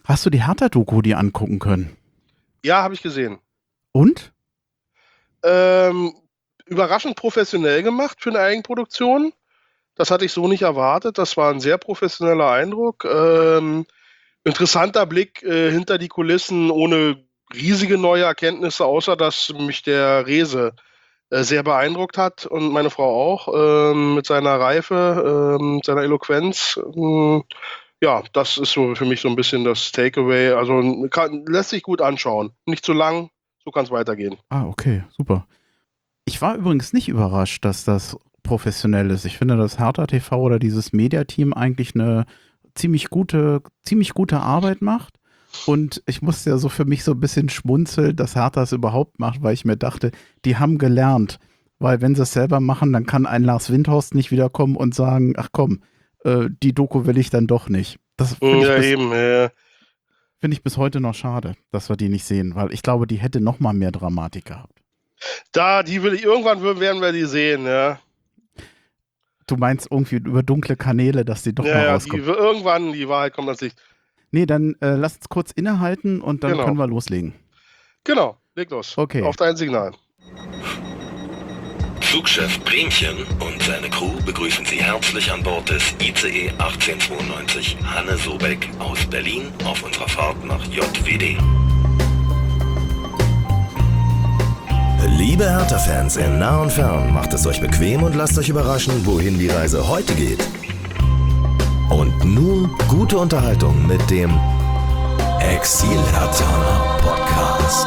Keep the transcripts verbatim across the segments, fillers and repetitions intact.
Hast du die Hertha-Doku dir angucken können? Ja, habe ich gesehen. Und? Ähm, Überraschend professionell gemacht für eine Eigenproduktion. Das hatte ich so nicht erwartet. Das war ein sehr professioneller Eindruck. Ähm, interessanter Blick äh, hinter die Kulissen, ohne riesige neue Erkenntnisse, außer dass mich der Rese äh, sehr beeindruckt hat und meine Frau auch ähm, mit seiner Reife, ähm, mit seiner Eloquenz. Ähm, ja, das ist so für mich so ein bisschen das Takeaway. Also kann, lässt sich gut anschauen. Nicht zu lang, so kann es weitergehen. Ah, okay, super. Ich war übrigens nicht überrascht, dass das professionell ist. Ich finde, dass Hertha T V oder dieses Mediateam eigentlich eine ziemlich gute, ziemlich gute Arbeit macht. Und ich musste ja so für mich so ein bisschen schmunzeln, dass Hertha es überhaupt macht, weil ich mir dachte, die haben gelernt. Weil wenn sie es selber machen, dann kann ein Lars Windhorst nicht wiederkommen und sagen, ach komm, äh, die Doku will ich dann doch nicht. Das Hm, finde ich ja, bis, eben. Äh, finde ich bis heute noch schade, dass wir die nicht sehen, weil ich glaube, die hätte noch mal mehr Dramatik gehabt. da, die will ich, irgendwann werden wir die sehen, ja. Du meinst irgendwie über dunkle Kanäle, dass die doch Ja, mal ja, die rauskommen. irgendwann, die Wahrheit kommt ans Licht. Nee, dann äh, lass uns kurz innehalten und dann Genau. können wir loslegen. Genau. Leg los. Okay. Auf dein Signal. Flugchef Bremchen und seine Crew begrüßen Sie herzlich an Bord des I C E achtzehnhundertzweiundneunzig Hanne Sobeck aus Berlin auf unserer Fahrt nach J W D. Liebe Hertha-Fans in nah und fern, macht es euch bequem und lasst euch überraschen, wohin die Reise heute geht. Und nun gute Unterhaltung mit dem Exil-Hertaner Podcast.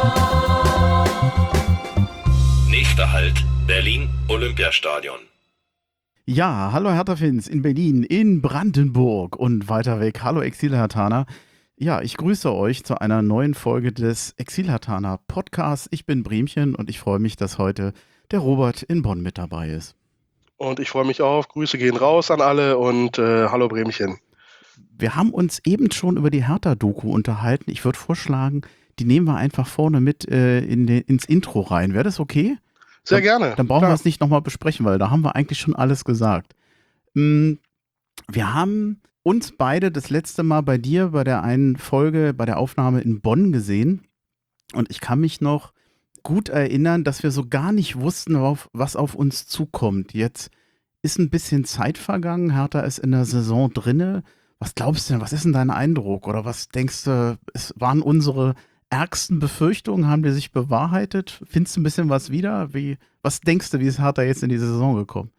Nächster Halt, Berlin Olympiastadion. Ja, hallo Hertha-Fans in Berlin, in Brandenburg und weiter weg. Hallo Exil-Hertaner. Ja, ich grüße euch zu einer neuen Folge des Exil-Hertaner Podcasts. Ich bin Bremchen und ich freue mich, dass heute der Robert in Bonn mit dabei ist. Und ich freue mich auch. Grüße gehen raus an alle und äh, hallo Bremchen. Wir haben uns eben schon über die Hertha-Doku unterhalten. Ich würde vorschlagen, die nehmen wir einfach vorne mit äh, in den, ins Intro rein. Wäre das okay? Sehr dann, gerne. Dann brauchen Klar. wir es nicht nochmal besprechen, weil da haben wir eigentlich schon alles gesagt. Mm, Wir haben uns beide das letzte Mal bei dir bei der einen Folge, bei der Aufnahme in Bonn gesehen. Und ich kann mich noch gut erinnern, dass wir so gar nicht wussten, auf, was auf uns zukommt. Jetzt ist ein bisschen Zeit vergangen. Hertha ist in der Saison drinne. Was glaubst du denn? Was ist denn dein Eindruck? Oder was denkst du, es waren unsere ärgsten Befürchtungen, haben die sich bewahrheitet? Findest du ein bisschen was wieder? Wie, was denkst du, wie ist Hertha jetzt in die Saison gekommen?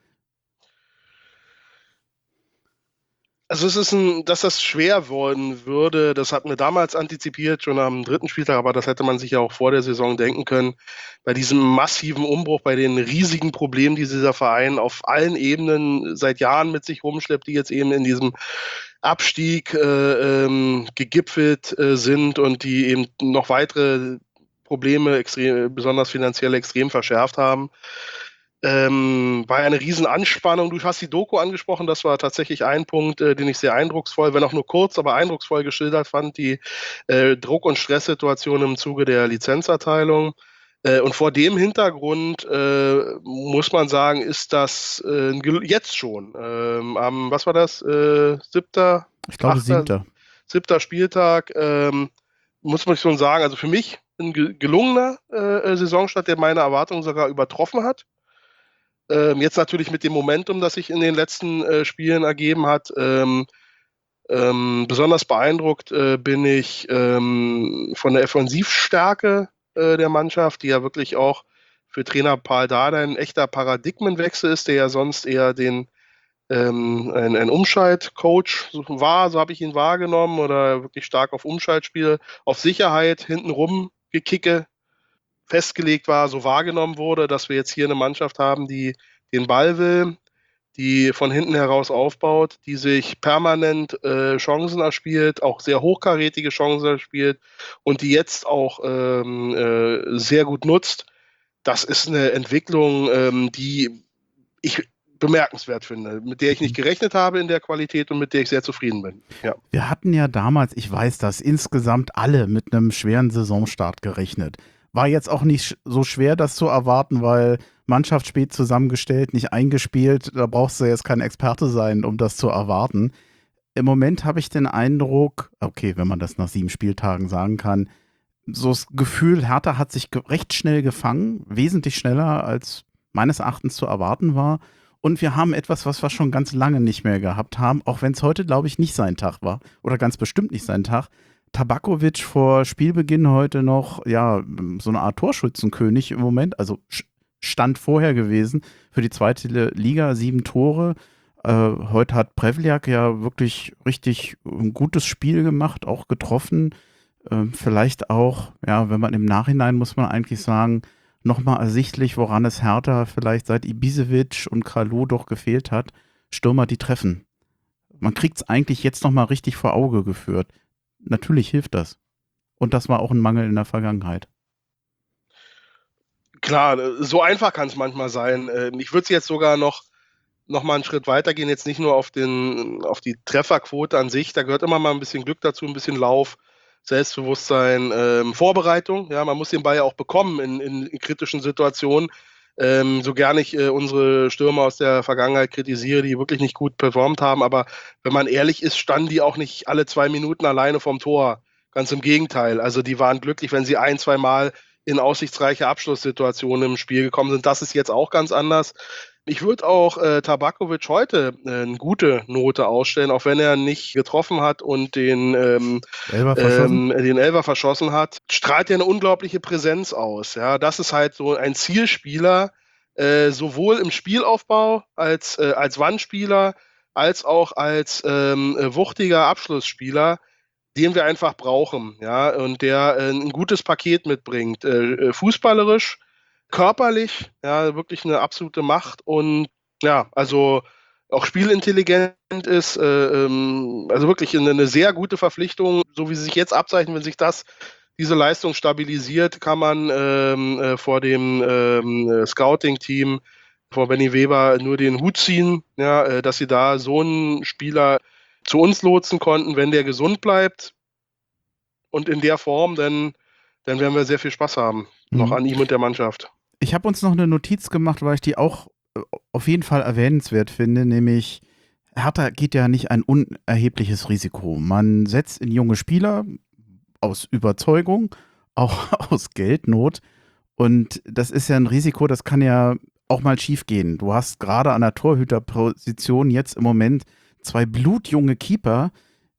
Also es ist ein, dass das schwer worden würde, das hatten wir damals antizipiert, schon am dritten Spieltag, aber das hätte man sich ja auch vor der Saison denken können. Bei diesem massiven Umbruch, bei den riesigen Problemen, die dieser Verein auf allen Ebenen seit Jahren mit sich rumschleppt, die jetzt eben in diesem Abstieg äh, ähm, gegipfelt äh, sind und die eben noch weitere Probleme, extrem, besonders finanziell extrem verschärft haben. Ähm, war eine riesen Anspannung. Du hast die Doku angesprochen, das war tatsächlich ein Punkt, äh, den ich sehr eindrucksvoll, wenn auch nur kurz, aber eindrucksvoll geschildert fand, die äh, Druck- und Stresssituation im Zuge der Lizenzerteilung. Äh, und vor dem Hintergrund äh, muss man sagen, ist das äh, jetzt schon, ähm, am, was war das, äh, siebter, Ich glaube, achter, siebter. siebter Spieltag, ähm, muss man schon sagen, also für mich ein gelungener äh, Saisonstart, der meine Erwartungen sogar übertroffen hat. Ähm, jetzt natürlich mit dem Momentum, das sich in den letzten äh, Spielen ergeben hat. Ähm, ähm, besonders beeindruckt äh, bin ich ähm, von der Offensivstärke äh, der Mannschaft, die ja wirklich auch für Trainer Paul Dardai ein echter Paradigmenwechsel ist, der ja sonst eher den ähm, ein, ein Umschaltcoach war, so habe ich ihn wahrgenommen, oder wirklich stark auf Umschaltspiel, auf Sicherheit, hintenrum gekicke festgelegt war, so wahrgenommen wurde, dass wir jetzt hier eine Mannschaft haben, die den Ball will, die von hinten heraus aufbaut, die sich permanent äh, Chancen erspielt, auch sehr hochkarätige Chancen erspielt und die jetzt auch ähm, äh, sehr gut nutzt. Das ist eine Entwicklung, ähm, die ich bemerkenswert finde, mit der ich nicht gerechnet habe in der Qualität und mit der ich sehr zufrieden bin. Ja. Wir hatten ja damals, ich weiß das, insgesamt alle mit einem schweren Saisonstart gerechnet. War jetzt auch nicht so schwer, das zu erwarten, weil Mannschaft spät zusammengestellt, nicht eingespielt. Da brauchst du jetzt kein Experte sein, um das zu erwarten. im Moment habe ich den Eindruck, okay, wenn man das nach sieben Spieltagen sagen kann, so das Gefühl, Hertha hat sich ge- recht schnell gefangen, wesentlich schneller als meines Erachtens zu erwarten war. Und wir haben etwas, was wir schon ganz lange nicht mehr gehabt haben, auch wenn es heute, glaube ich, nicht sein Tag war oder ganz bestimmt nicht sein Tag. Tabakovic vor Spielbeginn heute noch, ja, so eine Art Torschützenkönig im Moment, also Sch- Stand vorher gewesen für die zweite Liga, sieben Tore. Äh, heute hat Prevliak ja wirklich richtig ein gutes Spiel gemacht, auch getroffen. Ähm, vielleicht auch, ja, wenn man im Nachhinein, muss man eigentlich sagen, nochmal ersichtlich, woran es Hertha vielleicht seit Ibisevic und Kalou doch gefehlt hat. Stürmer, die treffen. Man kriegt es eigentlich jetzt nochmal richtig vor Auge geführt. Natürlich hilft das. Und das war auch ein Mangel in der Vergangenheit. Klar, so einfach kann es manchmal sein. Ähm, Ich würde es jetzt sogar noch, noch mal einen Schritt weiter gehen, jetzt nicht nur auf, den, auf die Trefferquote an sich, da gehört immer mal ein bisschen Glück dazu, ein bisschen Lauf, Selbstbewusstsein, ähm, Vorbereitung. Ja, man muss den Ball ja auch bekommen in, in, in kritischen Situationen. Ähm, so gerne ich äh, unsere Stürmer aus der Vergangenheit kritisiere, die wirklich nicht gut performt haben, aber wenn man ehrlich ist, standen die auch nicht alle zwei Minuten alleine vorm Tor. Ganz im Gegenteil. Also die waren glücklich, wenn sie ein, zwei Mal in aussichtsreiche Abschlusssituationen im Spiel gekommen sind. Das ist jetzt auch ganz anders. Ich würde auch äh, Tabakovic heute äh, eine gute Note ausstellen, auch wenn er nicht getroffen hat und den, ähm, Elfer verschossen? ähm, den Elfer verschossen hat. Strahlt ja eine unglaubliche Präsenz aus. Ja, das ist halt so ein Zielspieler, äh, sowohl im Spielaufbau als, äh, als Wandspieler, als auch als ähm, äh, wuchtiger Abschlussspieler, den wir einfach brauchen, ja, und der äh, ein gutes Paket mitbringt. Äh, äh, fußballerisch, körperlich, ja, wirklich eine absolute Macht und ja, also auch spielintelligent ist, äh, ähm, also wirklich eine, eine sehr gute Verpflichtung, so wie sie sich jetzt abzeichnet, wenn sich das, diese Leistung stabilisiert, kann man ähm, äh, vor dem ähm, äh, Scouting-Team, vor Benny Weber nur den Hut ziehen, ja, äh, dass sie da so einen Spieler zu uns lotsen konnten, wenn der gesund bleibt und in der Form, dann, dann werden wir sehr viel Spaß haben, noch Mhm. an ihm und der Mannschaft. Ich habe uns noch eine Notiz gemacht, weil ich die auch äh, auf jeden Fall erwähnenswert finde, nämlich Hertha geht ja nicht ein unerhebliches Risiko. Man setzt in junge Spieler aus Überzeugung, auch aus Geldnot. Und das ist ja ein Risiko, das kann ja auch mal schief gehen. Du hast gerade an der Torhüterposition jetzt im Moment zwei blutjunge Keeper.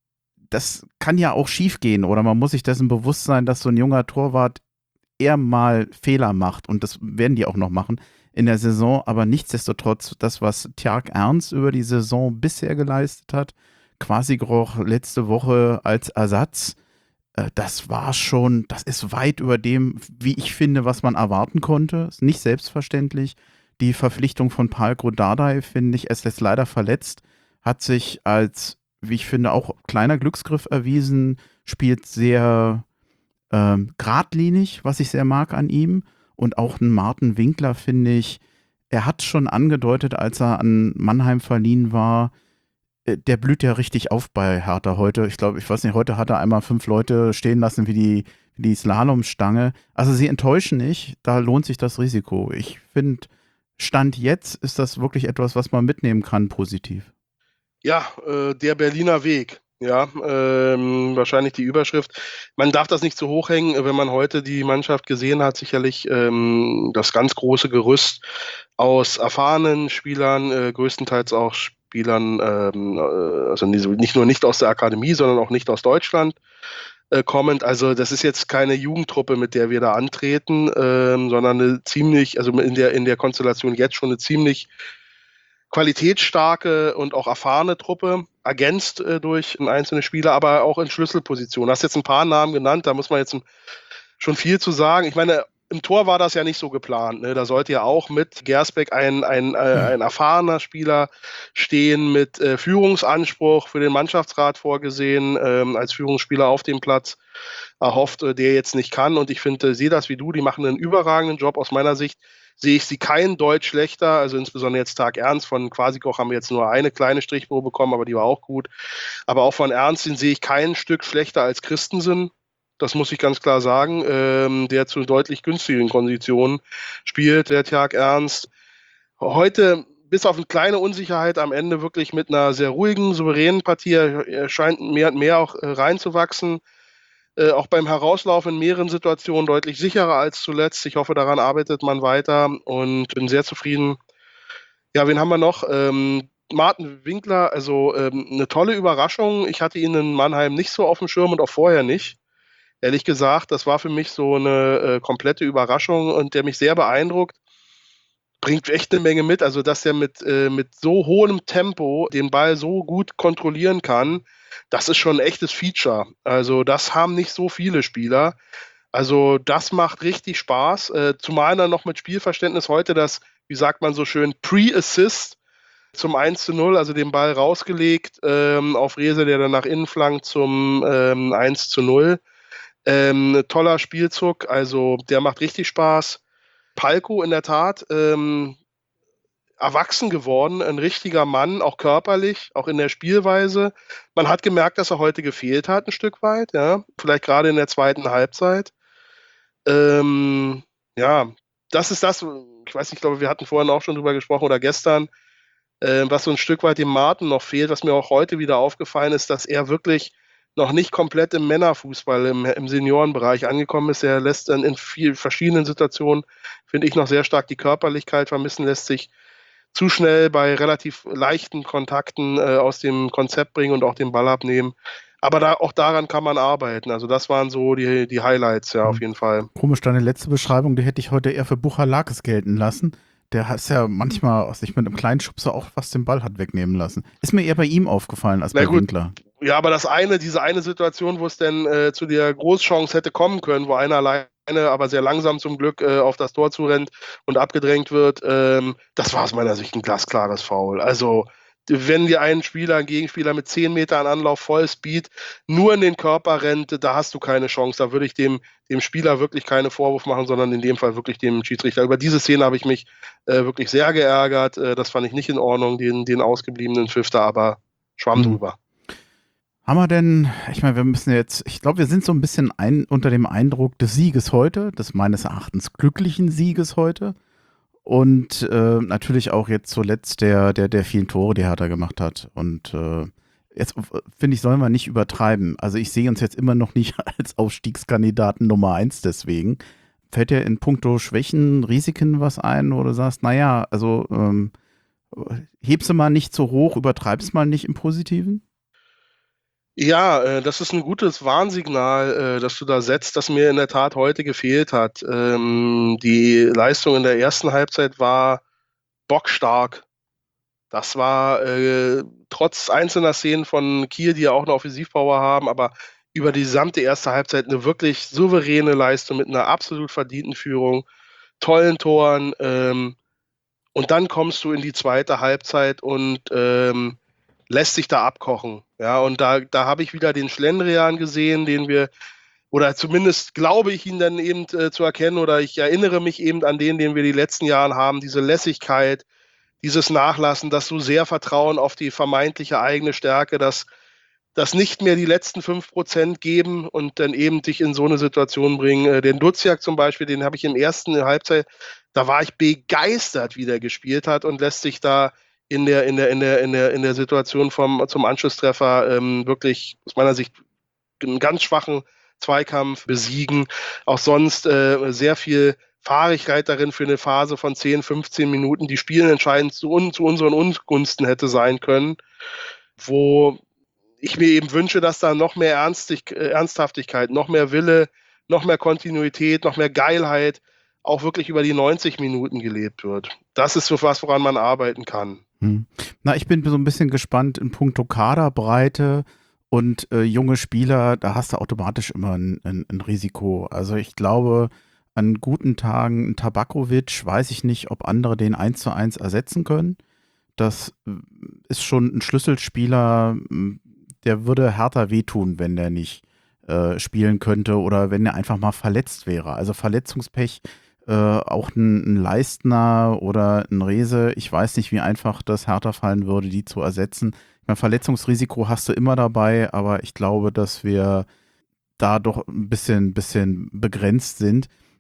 Das kann ja auch schief gehen oder man muss sich dessen bewusst sein, dass so ein junger Torwart eher mal Fehler macht und das werden die auch noch machen in der Saison, aber nichtsdestotrotz das, was Tjark Ernst über die Saison bisher geleistet hat, quasi auch letzte Woche als Ersatz, äh, das war schon, das ist weit über dem, wie ich finde, was man erwarten konnte. Ist nicht selbstverständlich. Die Verpflichtung von Palko Dardai, finde ich, es ist leider verletzt, hat sich als, wie ich finde, auch kleiner Glücksgriff erwiesen, spielt sehr ähm, geradlinig, was ich sehr mag an ihm. Und auch ein Martin Winkler, finde ich, er hat schon angedeutet, als er an Mannheim verliehen war, äh, der blüht ja richtig auf bei Hertha heute. Ich glaube, ich weiß nicht, heute hat er einmal fünf Leute stehen lassen wie die, wie die Slalomstange. Also sie enttäuschen nicht, da lohnt sich das Risiko. Ich finde, Stand jetzt ist das wirklich etwas, was man mitnehmen kann, positiv. Ja, äh, der Berliner Weg. Ja, ähm, wahrscheinlich die Überschrift. Man darf das nicht zu hoch hängen, wenn man heute die Mannschaft gesehen hat, sicherlich ähm, das ganz große Gerüst aus erfahrenen Spielern, äh, größtenteils auch Spielern, ähm, äh, also nicht nur nicht aus der Akademie, sondern auch nicht aus Deutschland äh, kommend. Also das ist jetzt keine Jugendtruppe, mit der wir da antreten, ähm, sondern eine ziemlich, also in der, in der Konstellation jetzt schon eine ziemlich qualitätsstarke und auch erfahrene Truppe, ergänzt äh, durch einzelne Spieler, aber auch in Schlüsselpositionen. Du hast jetzt ein paar Namen genannt, da muss man jetzt ein, schon viel zu sagen. Ich meine, im Tor war das ja nicht so geplant. Ne? Da sollte ja auch mit Gersbeck ein, ein, äh, ein erfahrener Spieler stehen, mit äh, Führungsanspruch für den Mannschaftsrat vorgesehen, ähm, als Führungsspieler auf dem Platz erhofft, äh, der jetzt nicht kann. Und ich finde, sehe das wie du, die machen einen überragenden Job aus meiner Sicht. Sehe ich sie kein Deut schlechter, also insbesondere jetzt Tag Ernst, von Quasikoch haben wir jetzt nur eine kleine Strichprobe bekommen, aber die war auch gut. Aber auch von Ernst, den sehe ich kein Stück schlechter als Christensen. Das muss ich ganz klar sagen, ähm, der zu deutlich günstigen Konditionen spielt, der Tag Ernst. Heute bis auf eine kleine Unsicherheit am Ende wirklich mit einer sehr ruhigen, souveränen Partie. Er scheint mehr und mehr auch äh, reinzuwachsen. Äh, auch beim Herauslauf in mehreren Situationen deutlich sicherer als zuletzt. Ich hoffe, daran arbeitet man weiter und bin sehr zufrieden. Ja, wen haben wir noch? Ähm, Martin Winkler, also ähm, eine tolle Überraschung. Ich hatte ihn in Mannheim nicht so auf dem Schirm und auch vorher nicht. Ehrlich gesagt, das war für mich so eine äh, komplette Überraschung und der mich sehr beeindruckt. Bringt echt eine Menge mit, also dass er mit, äh, mit so hohem Tempo den Ball so gut kontrollieren kann, das ist schon ein echtes Feature. Also das haben nicht so viele Spieler. Also das macht richtig Spaß, äh, zumal dann noch mit Spielverständnis heute das, wie sagt man so schön, Pre-Assist zum eins zu null, also den Ball rausgelegt ähm, auf Rehse, der dann nach innen flankt zum ähm, eins zu null. Ähm, toller Spielzug, also der macht richtig Spaß. Palko in der Tat ähm, erwachsen geworden, ein richtiger Mann, auch körperlich, auch in der Spielweise. Man hat gemerkt, dass er heute gefehlt hat, ein Stück weit, ja, vielleicht gerade in der zweiten Halbzeit. Ähm, ja, das ist das, ich weiß nicht, ich glaube, wir hatten vorhin auch schon drüber gesprochen oder gestern, äh, was so ein Stück weit dem Martin noch fehlt, was mir auch heute wieder aufgefallen ist, dass er wirklich noch nicht komplett im Männerfußball, im, im Seniorenbereich angekommen ist. Er lässt dann in vielen verschiedenen Situationen, finde ich, noch sehr stark die Körperlichkeit vermissen, lässt sich zu schnell bei relativ leichten Kontakten äh, aus dem Konzept bringen und auch den Ball abnehmen. Aber da, auch daran kann man arbeiten. Also das waren so die, die Highlights, ja, auf jeden Fall. Komisch, deine letzte Beschreibung, die hätte ich heute eher für Buchalakis gelten lassen. Der ist ja manchmal sich mit einem kleinen Schubser auch fast den Ball hat wegnehmen lassen. Ist mir eher bei ihm aufgefallen als Na bei gut. Winkler. Ja, aber das eine, diese eine Situation, wo es denn äh, zu der Großchance hätte kommen können, wo einer alleine, aber sehr langsam zum Glück äh, auf das Tor zurennt und abgedrängt wird, ähm, das war aus meiner Sicht ein glasklares Foul. Also wenn dir ein Spieler, ein Gegenspieler mit zehn Metern Anlauf, Vollspeed, nur in den Körper rennt, da hast du keine Chance. Da würde ich dem, dem Spieler wirklich keine Vorwurf machen, sondern in dem Fall wirklich dem Schiedsrichter. Über diese Szene habe ich mich äh, wirklich sehr geärgert. Äh, das fand ich nicht in Ordnung, den, den ausgebliebenen Pfiff da, aber schwamm Mhm. drüber. Haben wir denn, ich meine, wir müssen jetzt, ich glaube, wir sind so ein bisschen ein, unter dem Eindruck des Sieges heute, des meines Erachtens glücklichen Sieges heute. Und äh, natürlich auch jetzt zuletzt der, der, der vielen Tore, die Hertha gemacht hat. Und äh, jetzt finde ich, sollen wir nicht übertreiben. Also ich sehe uns jetzt immer noch nicht als Aufstiegskandidaten Nummer eins deswegen. Fällt dir in puncto Schwächen, Risiken was ein, wo du sagst, naja, also ähm, hebst du mal nicht so hoch, übertreibst mal nicht im Positiven? Ja, äh, das ist ein gutes Warnsignal, äh, das du da setzt, das mir in der Tat heute gefehlt hat. Ähm, die Leistung in der ersten Halbzeit war bockstark. Das war äh, trotz einzelner Szenen von Kiel, die ja auch eine Offensivpower haben, aber über die gesamte erste Halbzeit eine wirklich souveräne Leistung mit einer absolut verdienten Führung, tollen Toren. Ähm, und dann kommst du in die zweite Halbzeit und ähm, lässt sich da abkochen. Ja, und da, da habe ich wieder den Schlendrian gesehen, den wir, oder zumindest glaube ich ihn dann eben äh, zu erkennen, oder ich erinnere mich eben an den, den wir die letzten Jahre haben, diese Lässigkeit, dieses Nachlassen, das so sehr Vertrauen auf die vermeintliche eigene Stärke, dass das nicht mehr die letzten fünf Prozent geben und dann eben dich in so eine Situation bringen. Den Duziak zum Beispiel, den habe ich im ersten Halbzeit, da war ich begeistert, wie der gespielt hat und lässt sich da in der, in der, in der, in der, in der Situation vom, zum Anschlusstreffer ähm, wirklich aus meiner Sicht einen ganz schwachen Zweikampf besiegen. Auch sonst äh, sehr viel Fahrigkeit darin für eine Phase von zehn, fünfzehn Minuten, die spielentscheidend zu, un, zu unseren Ungunsten hätte sein können, wo ich mir eben wünsche, dass da noch mehr Ernstig, äh, Ernsthaftigkeit, noch mehr Wille, noch mehr Kontinuität, noch mehr Geilheit auch wirklich über die neunzig Minuten gelebt wird. Das ist so was, woran man arbeiten kann. Hm. Na, ich bin so ein bisschen gespannt in puncto Kaderbreite und äh, junge Spieler, da hast du automatisch immer ein, ein, ein Risiko. Also ich glaube, an guten Tagen, ein Tabakovic, weiß ich nicht, ob andere den eins zu eins ersetzen können. Das ist schon ein Schlüsselspieler, der würde Hertha wehtun, wenn der nicht äh, spielen könnte oder wenn er einfach mal verletzt wäre. Also Verletzungspech, äh, auch ein, ein Leistner oder ein Rehse, ich weiß nicht, wie einfach das Hertha fallen würde, die zu ersetzen. Ich meine, Verletzungsrisiko hast du immer dabei, aber ich glaube, dass wir da doch ein bisschen, bisschen begrenzt sind.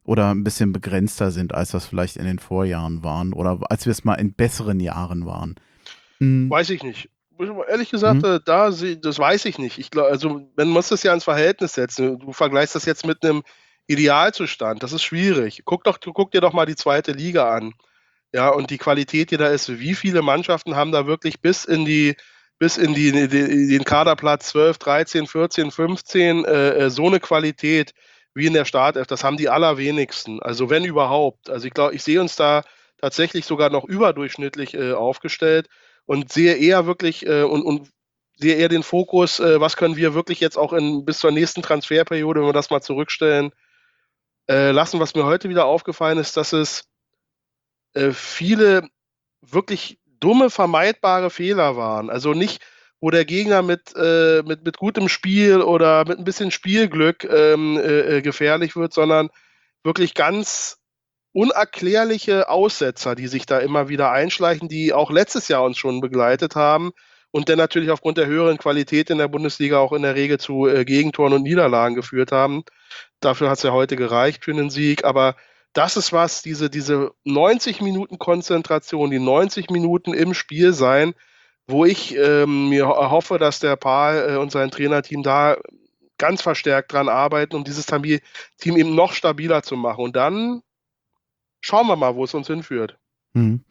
oder ein bisschen begrenzter sind, als das vielleicht in den Vorjahren waren oder als wir es mal in besseren Jahren waren. Mhm. Weiß ich nicht. Ehrlich gesagt, mhm. da, das weiß ich nicht. Ich glaube, also man muss das ja ins Verhältnis setzen. Du vergleichst das jetzt mit einem Idealzustand. Das ist schwierig. Guck doch, guck dir doch mal die zweite Liga an. Ja, und die Qualität, die da ist. Wie viele Mannschaften haben da wirklich bis in die, bis in die, die den Kaderplatz zwölf, dreizehn, vierzehn, fünfzehn äh, so eine Qualität wie in der Startelf? Das haben die allerwenigsten. Also wenn überhaupt. Also ich glaube, ich sehe uns da tatsächlich sogar noch überdurchschnittlich äh, aufgestellt. Und sehe eher wirklich äh, und, und sehe eher den Fokus, äh, was können wir wirklich jetzt auch in, bis zur nächsten Transferperiode, wenn wir das mal zurückstellen, äh, lassen. Was mir heute wieder aufgefallen ist, dass es äh, viele wirklich dumme, vermeidbare Fehler waren. Also nicht, wo der Gegner mit, äh, mit, mit gutem Spiel oder mit ein bisschen Spielglück ähm, äh, gefährlich wird, sondern wirklich ganz unerklärliche Aussetzer, die sich da immer wieder einschleichen, die auch letztes Jahr uns schon begleitet haben und dann natürlich aufgrund der höheren Qualität in der Bundesliga auch in der Regel zu äh, Gegentoren und Niederlagen geführt haben. Dafür hat es ja heute gereicht für einen Sieg, aber das ist was, diese, diese neunzig Minuten Konzentration, die neunzig Minuten im Spiel sein, wo ich ähm, mir hoffe, dass der Paul äh, und sein Trainerteam da ganz verstärkt dran arbeiten, um dieses Team eben noch stabiler zu machen. Und dann schauen wir mal, wo es uns hinführt. Hm.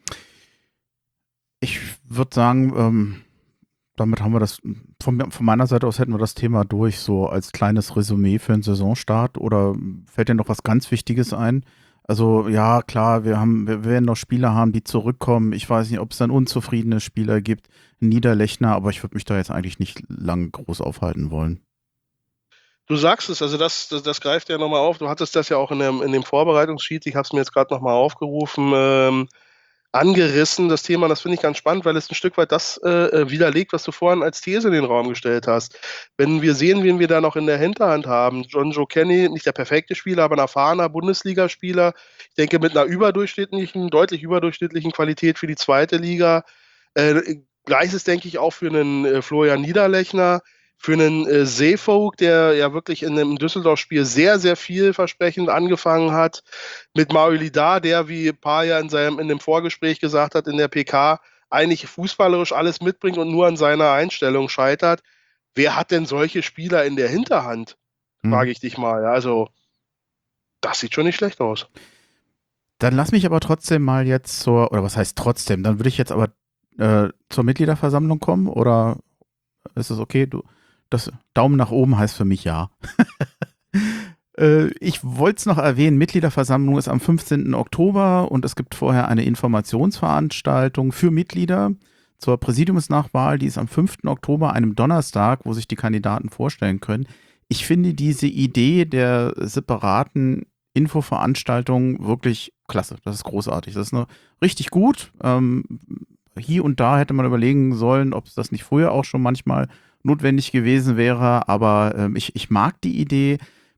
Ich würde sagen, ähm, damit haben wir das, von, von meiner Seite aus hätten wir das Thema durch, so als kleines Resümee für einen Saisonstart. Oder fällt dir noch was ganz Wichtiges ein? Also ja, klar, wir haben, wir werden noch Spieler haben, die zurückkommen. Ich weiß nicht, ob es dann unzufriedene Spieler gibt, Niederlechner, aber ich würde mich da jetzt eigentlich nicht lang groß aufhalten wollen. Du sagst es, also das, das, das greift ja nochmal auf. Du hattest das ja auch in dem, in dem Vorbereitungssheet, ich habe es mir jetzt gerade nochmal aufgerufen, ähm, angerissen, das Thema. Das finde ich ganz spannend, weil es ein Stück weit das äh, widerlegt, was du vorhin als These in den Raum gestellt hast. Wenn wir sehen, wen wir da noch in der Hinterhand haben, John Joe Kenny, nicht der perfekte Spieler, aber ein erfahrener Bundesligaspieler, ich denke mit einer überdurchschnittlichen, deutlich überdurchschnittlichen Qualität für die zweite Liga. Äh, Gleiches denke ich auch für einen äh, Florian Niederlechner, für einen äh, Seevogt, der ja wirklich in einem Düsseldorf-Spiel sehr, sehr vielversprechend angefangen hat, mit Mauli Da, der, wie Paar ja in, seinem, in dem Vorgespräch gesagt hat, in der P K, eigentlich fußballerisch alles mitbringt und nur an seiner Einstellung scheitert. Wer hat denn solche Spieler in der Hinterhand? Hm. Frage ich dich mal. Also, das sieht schon nicht schlecht aus. Dann lass mich aber trotzdem mal jetzt zur, oder was heißt trotzdem, dann würde ich jetzt aber äh, zur Mitgliederversammlung kommen, oder ist es okay? Du Das Daumen nach oben heißt für mich ja. äh, ich wollte es noch erwähnen, Mitgliederversammlung ist am fünfzehnten Oktober und es gibt vorher eine Informationsveranstaltung für Mitglieder zur Präsidiumsnachwahl. Die ist am fünften Oktober, einem Donnerstag, wo sich die Kandidaten vorstellen können. Ich finde diese Idee der separaten Infoveranstaltung wirklich klasse. Das ist großartig. Das ist eine, richtig gut. Ähm, hier und da hätte man überlegen sollen, ob es das nicht früher auch schon manchmal notwendig gewesen wäre, aber ähm, ich, ich mag die Idee.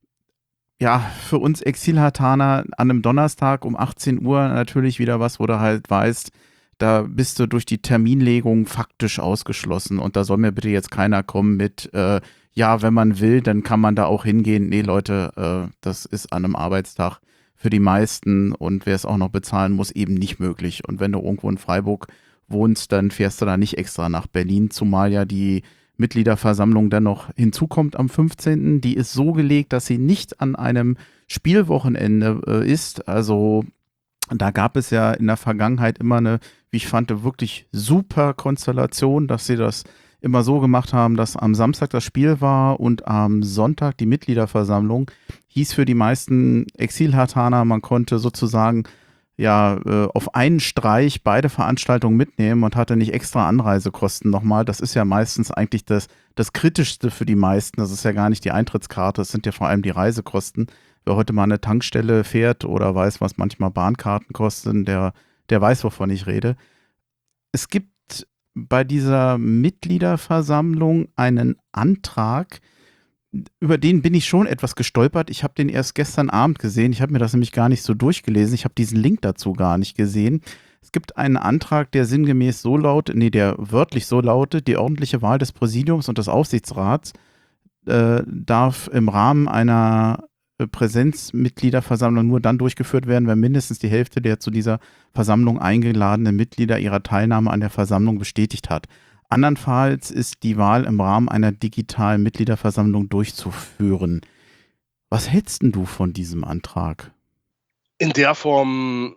Ja, für uns Exilhartaner an einem Donnerstag um achtzehn Uhr natürlich wieder was, wo du halt weißt, da bist du durch die Terminlegung faktisch ausgeschlossen und da soll mir bitte jetzt keiner kommen mit, äh, ja, wenn man will, dann kann man da auch hingehen. Nee, Leute, äh, das ist an einem Arbeitstag für die meisten und wer es auch noch bezahlen muss, eben nicht möglich. Und wenn du irgendwo in Freiburg wohnst, dann fährst du da nicht extra nach Berlin, zumal ja die Mitgliederversammlung dann noch hinzukommt am fünfzehnten Die ist so gelegt, dass sie nicht an einem Spielwochenende äh, ist. Also da gab es ja in der Vergangenheit immer eine, wie ich fand, wirklich super Konstellation, dass sie das immer so gemacht haben, dass am Samstag das Spiel war und am Sonntag die Mitgliederversammlung. Hieß für die meisten Exilhartaner, man konnte sozusagen ja, äh, auf einen Streich beide Veranstaltungen mitnehmen und hatte nicht extra Anreisekosten nochmal. Das ist ja meistens eigentlich das, das Kritischste für die meisten. Das ist ja gar nicht die Eintrittskarte, das sind ja vor allem die Reisekosten. Wer heute mal an eine Tankstelle fährt oder weiß, was manchmal Bahnkarten kosten, der, der weiß, wovon ich rede. Es gibt bei dieser Mitgliederversammlung einen Antrag, über den bin ich schon etwas gestolpert. Ich habe den erst gestern Abend gesehen. Ich habe mir das nämlich gar nicht so durchgelesen. Ich habe diesen Link dazu gar nicht gesehen. Es gibt einen Antrag, der sinngemäß so lautet, nee, der wörtlich so lautet, die ordentliche Wahl des Präsidiums und des Aufsichtsrats äh, darf im Rahmen einer äh, Präsenzmitgliederversammlungen nur dann durchgeführt werden, wenn mindestens die Hälfte der zu dieser Versammlung eingeladenen Mitglieder ihrer Teilnahme an der Versammlung bestätigt hat. Andernfalls ist die Wahl im Rahmen einer digitalen Mitgliederversammlung durchzuführen. Was hältst denn du von diesem Antrag? In der Form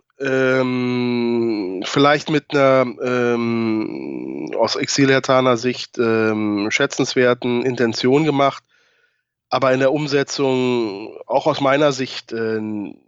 ähm, vielleicht mit einer ähm, aus Exil-Hertaner Sicht ähm, schätzenswerten Intention gemacht, aber in der Umsetzung auch aus meiner Sicht äh,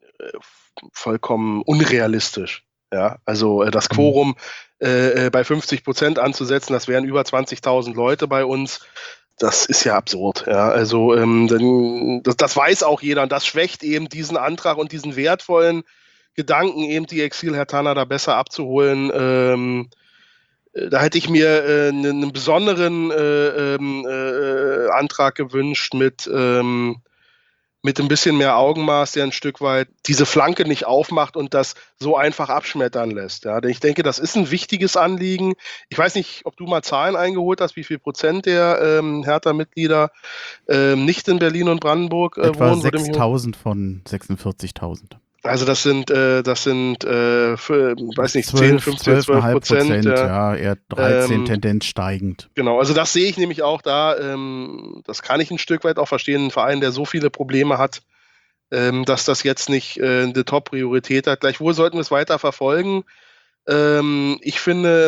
vollkommen unrealistisch. Ja, also äh, das Quorum äh, bei fünfzig Prozent anzusetzen, das wären über zwanzigtausend Leute bei uns. Das ist ja absurd. Ja, also ähm, denn, das, das weiß auch jeder und das schwächt eben diesen Antrag und diesen wertvollen Gedanken, eben die Exil-Hertaner da besser abzuholen. Ähm, da hätte ich mir äh, einen, einen besonderen äh, äh, Antrag gewünscht mit, ähm, mit ein bisschen mehr Augenmaß, der ein Stück weit diese Flanke nicht aufmacht und das so einfach abschmettern lässt. Ja, denn ich denke, das ist ein wichtiges Anliegen. Ich weiß nicht, ob du mal Zahlen eingeholt hast, wie viel Prozent der ähm, Hertha-Mitglieder ähm, nicht in Berlin und Brandenburg äh, Etwa wohnen. sechstausend von sechsundvierzigtausend. Also das sind, äh, das sind, äh, für, weiß nicht, zehn, fünfzehn, zwölf Prozent. Prozent, ja, eher dreizehn, ähm, Tendenz steigend. Genau, also das sehe ich nämlich auch da, ähm, das kann ich ein Stück weit auch verstehen, ein Verein, der so viele Probleme hat, ähm, dass das jetzt nicht äh, eine Top-Priorität hat. Gleichwohl sollten wir es weiter verfolgen. Ähm, ich finde,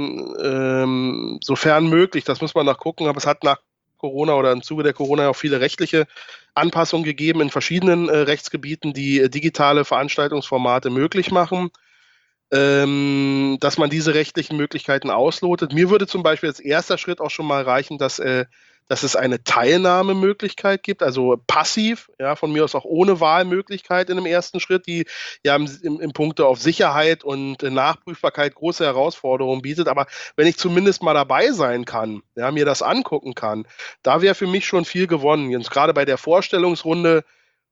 ähm, sofern möglich, das muss man noch gucken, aber es hat nach Corona oder im Zuge der Corona auch viele rechtliche Anpassungen gegeben in verschiedenen äh, Rechtsgebieten, die äh, digitale Veranstaltungsformate möglich machen, ähm, dass man diese rechtlichen Möglichkeiten auslotet. Mir würde zum Beispiel als erster Schritt auch schon mal reichen, dass, äh, dass es eine Teilnahmemöglichkeit gibt, also passiv, ja, von mir aus auch ohne Wahlmöglichkeit in dem ersten Schritt, die ja im, im, im Punkte auf Sicherheit und äh, Nachprüfbarkeit große Herausforderungen bietet. Aber wenn ich zumindest mal dabei sein kann, ja, mir das angucken kann, da wäre für mich schon viel gewonnen. Jetzt gerade bei der Vorstellungsrunde,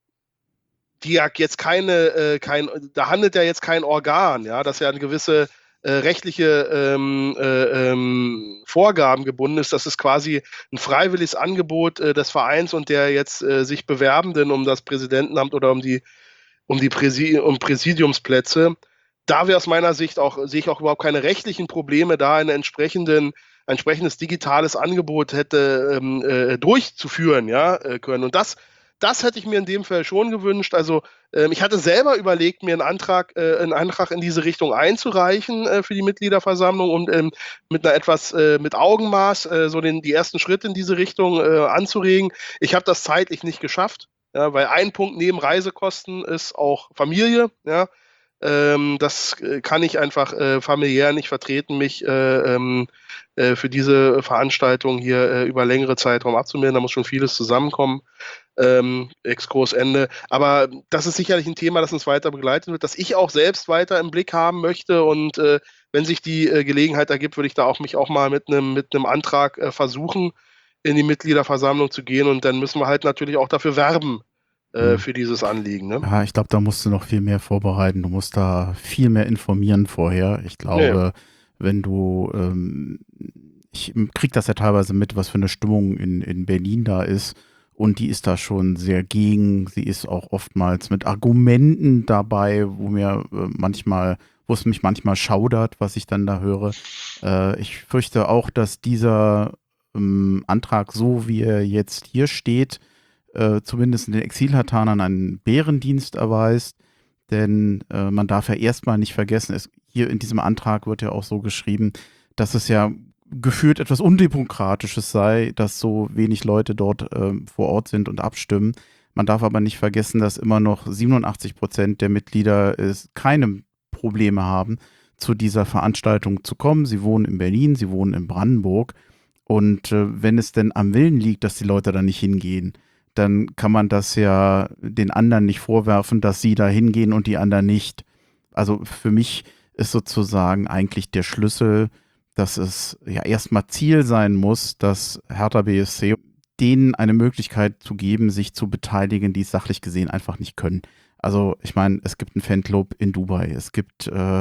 die ja jetzt keine, äh, kein, da handelt ja jetzt kein Organ, ja, das ja eine gewisse äh, rechtliche ähm, äh, ähm, Vorgaben gebunden ist. Das ist quasi ein freiwilliges Angebot äh, des Vereins und der jetzt äh, sich Bewerbenden um das Präsidentenamt oder um die, um die Präsi um Präsidiumsplätze. Da wäre aus meiner Sicht auch, sehe ich auch überhaupt keine rechtlichen Probleme, da einen entsprechenden ein entsprechendes digitales Angebot hätte ähm, äh, durchzuführen, ja, äh, können. Und das Das hätte ich mir in dem Fall schon gewünscht. Also ähm, ich hatte selber überlegt, mir einen Antrag, äh, einen Antrag in diese Richtung einzureichen äh, für die Mitgliederversammlung und ähm, mit einer etwas äh, mit Augenmaß äh, so den, die ersten Schritte in diese Richtung äh, anzuregen. Ich habe das zeitlich nicht geschafft, ja, weil ein Punkt neben Reisekosten ist auch Familie. Ja. Ähm, das kann ich einfach äh, familiär nicht vertreten, mich äh, ähm, äh, für diese Veranstaltung hier äh, über längere Zeitraum abzumelden. Da muss schon vieles zusammenkommen. Ähm, Exkurs Ende. Aber das ist sicherlich ein Thema, das uns weiter begleiten wird, das ich auch selbst weiter im Blick haben möchte. Und äh, wenn sich die äh, Gelegenheit ergibt, würde ich da auch mich auch mal mit einem mit einem Antrag äh, versuchen, in die Mitgliederversammlung zu gehen. Und dann müssen wir halt natürlich auch dafür werben, äh, für dieses Anliegen. Ne? Ja, ich glaube, da musst du noch viel mehr vorbereiten. Du musst da viel mehr informieren vorher. Ich glaube, ja. wenn du, ähm, ich kriege das ja teilweise mit, was für eine Stimmung in, in Berlin da ist. Und die ist da schon sehr gegen. Sie ist auch oftmals mit Argumenten dabei, wo mir äh, manchmal, wo es mich manchmal schaudert, was ich dann da höre. Äh, ich fürchte auch, dass dieser ähm, Antrag, so wie er jetzt hier steht, äh, zumindest den Exil-Hertanern einen Bärendienst erweist. Denn äh, man darf ja erstmal nicht vergessen, es, hier in diesem Antrag wird ja auch so geschrieben, dass es ja gefühlt etwas Undemokratisches sei, dass so wenig Leute dort äh, vor Ort sind und abstimmen. Man darf aber nicht vergessen, dass immer noch siebenundachtzig Prozent der Mitglieder es keine Probleme haben, zu dieser Veranstaltung zu kommen. Sie wohnen in Berlin, sie wohnen in Brandenburg. Und äh, wenn es denn am Willen liegt, dass die Leute da nicht hingehen, dann kann man das ja den anderen nicht vorwerfen, dass sie da hingehen und die anderen nicht. Also für mich ist sozusagen eigentlich der Schlüssel, dass es ja erstmal Ziel sein muss, dass Hertha B S C denen eine Möglichkeit zu geben, sich zu beteiligen, die es sachlich gesehen einfach nicht können. Also ich meine, es gibt einen Fanclub in Dubai, es gibt äh,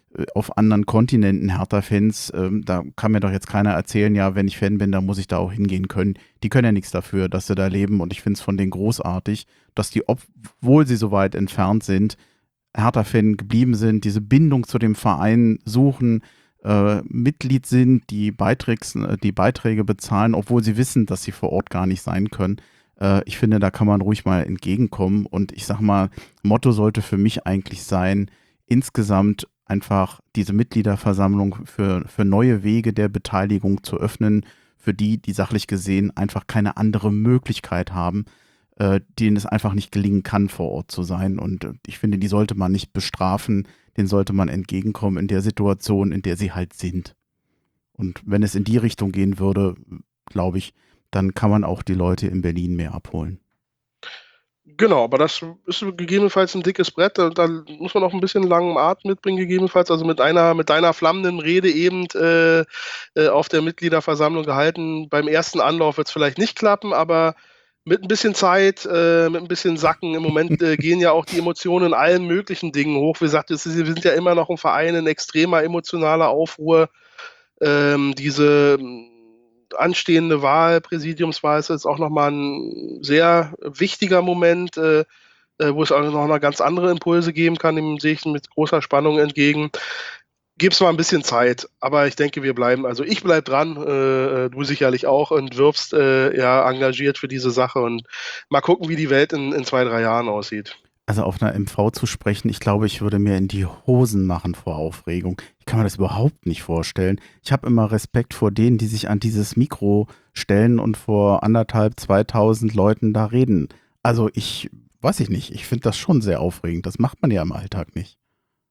äh, auf anderen Kontinenten Hertha-Fans, ähm, da kann mir doch jetzt keiner erzählen, ja, wenn ich Fan bin, dann muss ich da auch hingehen können. Die können ja nichts dafür, dass sie da leben und ich finde es von denen großartig, dass die, obwohl sie so weit entfernt sind, Hertha-Fan geblieben sind, diese Bindung zu dem Verein suchen, äh, Mitglied sind, die, Beiträgs, die Beiträge bezahlen, obwohl sie wissen, dass sie vor Ort gar nicht sein können. Äh, ich finde, da kann man ruhig mal entgegenkommen und ich sag mal, Motto sollte für mich eigentlich sein, insgesamt einfach diese Mitgliederversammlung für, für neue Wege der Beteiligung zu öffnen, für die, die sachlich gesehen einfach keine andere Möglichkeit haben, äh, denen es einfach nicht gelingen kann, vor Ort zu sein. Und äh, ich finde, die sollte man nicht bestrafen, denen sollte man entgegenkommen in der Situation, in der sie halt sind. Und wenn es in die Richtung gehen würde, glaube ich, dann kann man auch die Leute in Berlin mehr abholen. Genau, aber das ist gegebenenfalls ein dickes Brett. Da, da muss man auch ein bisschen langen Atem mitbringen, gegebenenfalls. Also mit einer, mit deiner flammenden Rede eben äh, äh, auf der Mitgliederversammlung gehalten. Beim ersten Anlauf wird es vielleicht nicht klappen, aber mit ein bisschen Zeit, äh, mit ein bisschen Sacken. Im Moment äh, gehen ja auch die Emotionen in allen möglichen Dingen hoch. Wie gesagt, es ist, wir sind ja immer noch ein Verein in extremer emotionaler Aufruhr. Ähm, diese anstehende Wahl, Präsidiumswahl, ist jetzt auch nochmal ein sehr wichtiger Moment, äh, wo es auch noch mal ganz andere Impulse geben kann. Dem sehe ich mit großer Spannung entgegen. Gib's mal ein bisschen Zeit, aber ich denke, wir bleiben, also ich bleib dran, äh, du sicherlich auch und wirfst äh, ja engagiert für diese Sache und mal gucken, wie die Welt in, in zwei, drei Jahren aussieht. Also auf einer M V zu sprechen, ich glaube, ich würde mir in die Hosen machen vor Aufregung. Ich kann mir das überhaupt nicht vorstellen. Ich habe immer Respekt vor denen, die sich an dieses Mikro stellen und vor anderthalb, zweitausend Leuten da reden. Also ich, weiß ich nicht, ich finde das schon sehr aufregend. Das macht man ja im Alltag nicht.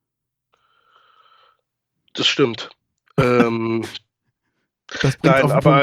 Das stimmt. ähm, das nein, aber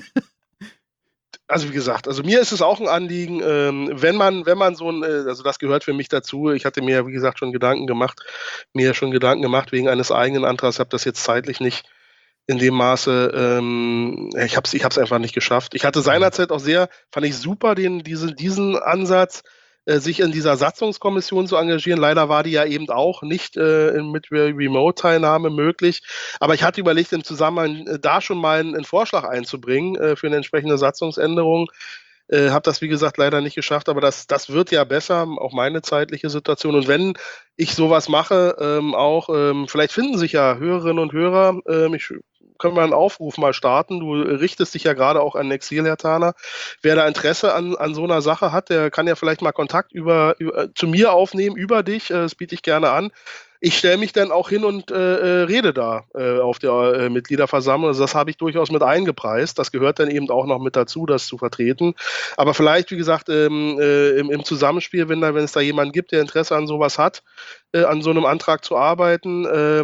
also wie gesagt, also mir ist es auch ein Anliegen, ähm, wenn man, wenn man so ein, äh, also das gehört für mich dazu. Ich hatte mir, wie gesagt, schon Gedanken gemacht, mir schon Gedanken gemacht wegen eines eigenen Antrags, habe das jetzt zeitlich nicht in dem Maße, ähm, ich habe es ich hab's einfach nicht geschafft. Ich hatte seinerzeit auch sehr, fand ich super, den, diese, diesen Ansatz, äh, sich in dieser Satzungskommission zu engagieren. Leider war die ja eben auch nicht äh, mit Remote-Teilnahme möglich. Aber ich hatte überlegt, im Zusammenhang äh, da schon mal einen, einen Vorschlag einzubringen äh, für eine entsprechende Satzungsänderung. Äh, habe das, wie gesagt, leider nicht geschafft, aber das, das wird ja besser, auch meine zeitliche Situation. Und wenn ich sowas mache, ähm, auch, ähm, vielleicht finden sich ja Hörerinnen und Hörer, ähm, ich können wir einen Aufruf mal starten. Du richtest dich ja gerade auch an Exil, Herr Thaner. Wer da Interesse an, an so einer Sache hat, der kann ja vielleicht mal Kontakt über, über zu mir aufnehmen, über dich. Das biete ich gerne an. Ich stelle mich dann auch hin und äh, rede da äh, auf der äh, Mitgliederversammlung. Also das habe ich durchaus mit eingepreist. Das gehört dann eben auch noch mit dazu, das zu vertreten. Aber vielleicht, wie gesagt, ähm, äh, im, im Zusammenspiel, wenn, da, wenn es da jemanden gibt, der Interesse an sowas hat, äh, an so einem Antrag zu arbeiten,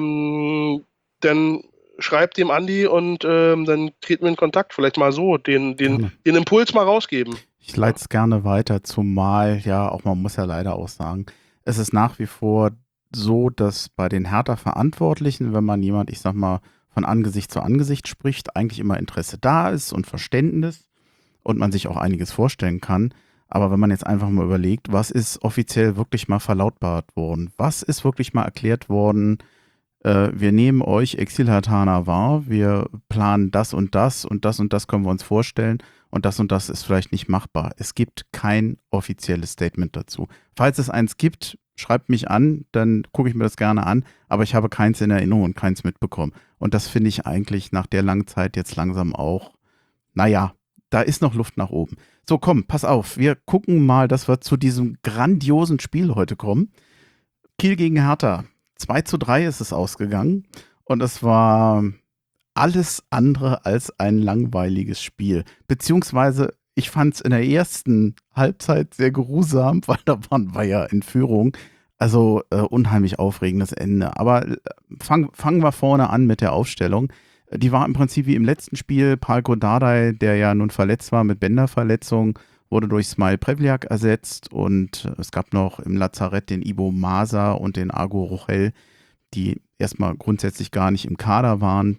ähm, dann schreibt dem Andi und ähm, dann treten wir in Kontakt. Vielleicht mal so, den, den, den Impuls mal rausgeben. Ich leite es gerne weiter, zumal, ja, auch man muss ja leider auch sagen, es ist nach wie vor so, dass bei den Hertha-Verantwortlichen, wenn man jemand, ich sag mal, von Angesicht zu Angesicht spricht, eigentlich immer Interesse da ist und Verständnis und man sich auch einiges vorstellen kann. Aber wenn man jetzt einfach mal überlegt, was ist offiziell wirklich mal verlautbart worden? Was ist wirklich mal erklärt worden? Äh, wir nehmen euch Exil-Herr Thaner wahr, wir planen das und das und das und das können wir uns vorstellen und das und das ist vielleicht nicht machbar. Es gibt kein offizielles Statement dazu. Falls es eins gibt, schreibt mich an, dann gucke ich mir das gerne an, aber ich habe keins in Erinnerung und keins mitbekommen. Und das finde ich eigentlich nach der langen Zeit jetzt langsam auch, naja, da ist noch Luft nach oben. So, komm, pass auf, wir gucken mal, dass wir zu diesem grandiosen Spiel heute kommen. Kiel gegen Hertha. zwei zu drei ist es ausgegangen und es war alles andere als ein langweiliges Spiel. Beziehungsweise ich fand es in der ersten Halbzeit sehr geruhsam, weil da waren wir ja in Führung. Also äh, unheimlich aufregendes Ende. Aber äh, fang, fangen wir vorne an mit der Aufstellung. Die war im Prinzip wie im letzten Spiel. Palko Dardai, der ja nun verletzt war mit Bänderverletzung, wurde durch Smile Prevliak ersetzt. Und es gab noch im Lazarett den Ibo Masa und den Argo Rochel, die erstmal grundsätzlich gar nicht im Kader waren.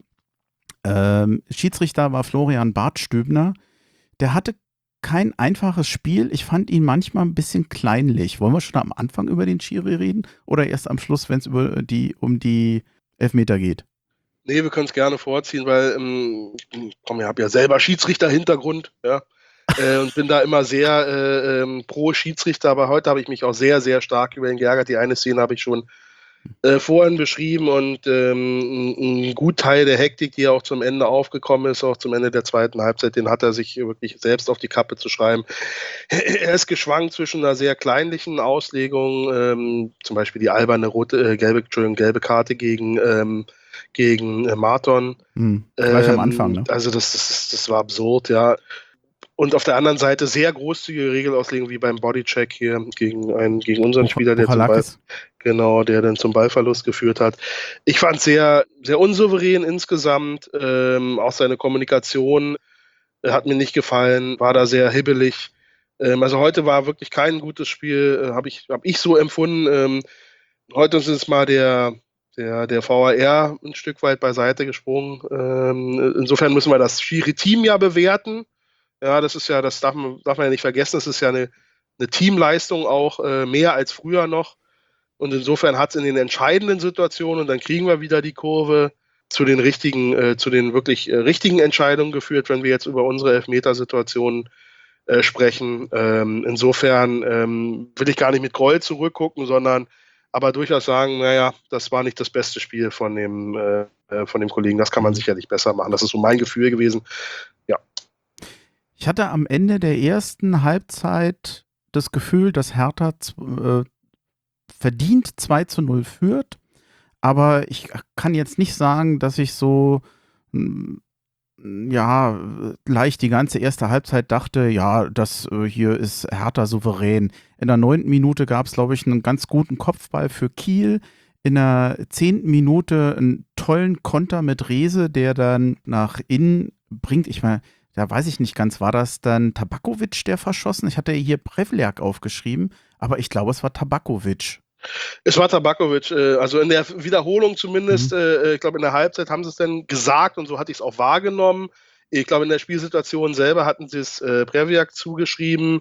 Ähm, Schiedsrichter war Florian Bartstübner. Der hatte kein einfaches Spiel. Ich fand ihn manchmal ein bisschen kleinlich. Wollen wir schon am Anfang über den Schiri reden oder erst am Schluss, wenn es über die, um die Elfmeter geht. Nee, wir können es gerne vorziehen, weil ähm, ich komm, ich habe ja selber Schiedsrichter-Hintergrund, ja, äh, und bin da immer sehr äh, ähm, pro Schiedsrichter, aber heute habe ich mich auch sehr, sehr stark über ihn geärgert. Die eine Szene habe ich schon äh, vorhin beschrieben und ähm, ein, ein gut Teil der Hektik, die auch zum Ende aufgekommen ist, auch zum Ende der zweiten Halbzeit, den hat er sich wirklich selbst auf die Kappe zu schreiben. Er ist geschwankt zwischen einer sehr kleinlichen Auslegung, ähm, zum Beispiel die alberne rote, äh, gelbe, Entschuldigung, gelbe Karte gegen ähm, gegen äh, Marton. Hm, gleich Ähm, am Anfang, ne? Also das, das, das war absurd, ja. Und auf der anderen Seite sehr großzügige Regelauslegung wie beim Bodycheck hier gegen einen, gegen unseren Spieler, der zum Ball, genau, der dann zum Ballverlust geführt hat. Ich fand es sehr, sehr unsouverän insgesamt. Ähm, auch seine Kommunikation äh, hat mir nicht gefallen, war da sehr hibbelig. Ähm, also heute war wirklich kein gutes Spiel, äh, habe ich, hab ich so empfunden. Ähm, heute ist es mal der Der, der V A R ein Stück weit beiseite gesprungen. Ähm, insofern müssen wir das Schiri-Team ja bewerten. Ja, das ist ja, das darf man, darf man ja nicht vergessen, das ist ja eine, eine Teamleistung auch, äh, mehr als früher noch. Und insofern hat es in den entscheidenden Situationen, und dann kriegen wir wieder die Kurve, zu den richtigen, äh, zu den wirklich äh, richtigen Entscheidungen geführt, wenn wir jetzt über unsere Elfmetersituationen äh, sprechen. Ähm, insofern ähm, will ich gar nicht mit Groll zurückgucken, sondern aber durchaus sagen, naja, das war nicht das beste Spiel von dem, äh, von dem Kollegen. Das kann man sicherlich besser machen. Das ist so mein Gefühl gewesen. Ja. Ich hatte am Ende der ersten Halbzeit das Gefühl, dass Hertha äh, verdient zwei zu null führt. Aber ich kann jetzt nicht sagen, dass ich so ja, leicht die ganze erste Halbzeit dachte, ja, das äh, hier ist Hertha souverän. In der neunten Minute gab es, glaube ich, einen ganz guten Kopfball für Kiel. In der zehnten Minute einen tollen Konter mit Rehse, der dann nach innen bringt. Ich meine, da weiß ich nicht ganz, war das dann Tabakovic, der verschossen? Ich hatte hier Prevliak aufgeschrieben, aber ich glaube, es war Tabakovic. Es war Tabakovic, äh, also in der Wiederholung zumindest, mhm. äh, ich glaube in der Halbzeit haben sie es dann gesagt und so hatte ich es auch wahrgenommen. Ich glaube in der Spielsituation selber hatten sie es äh, Prevliak zugeschrieben,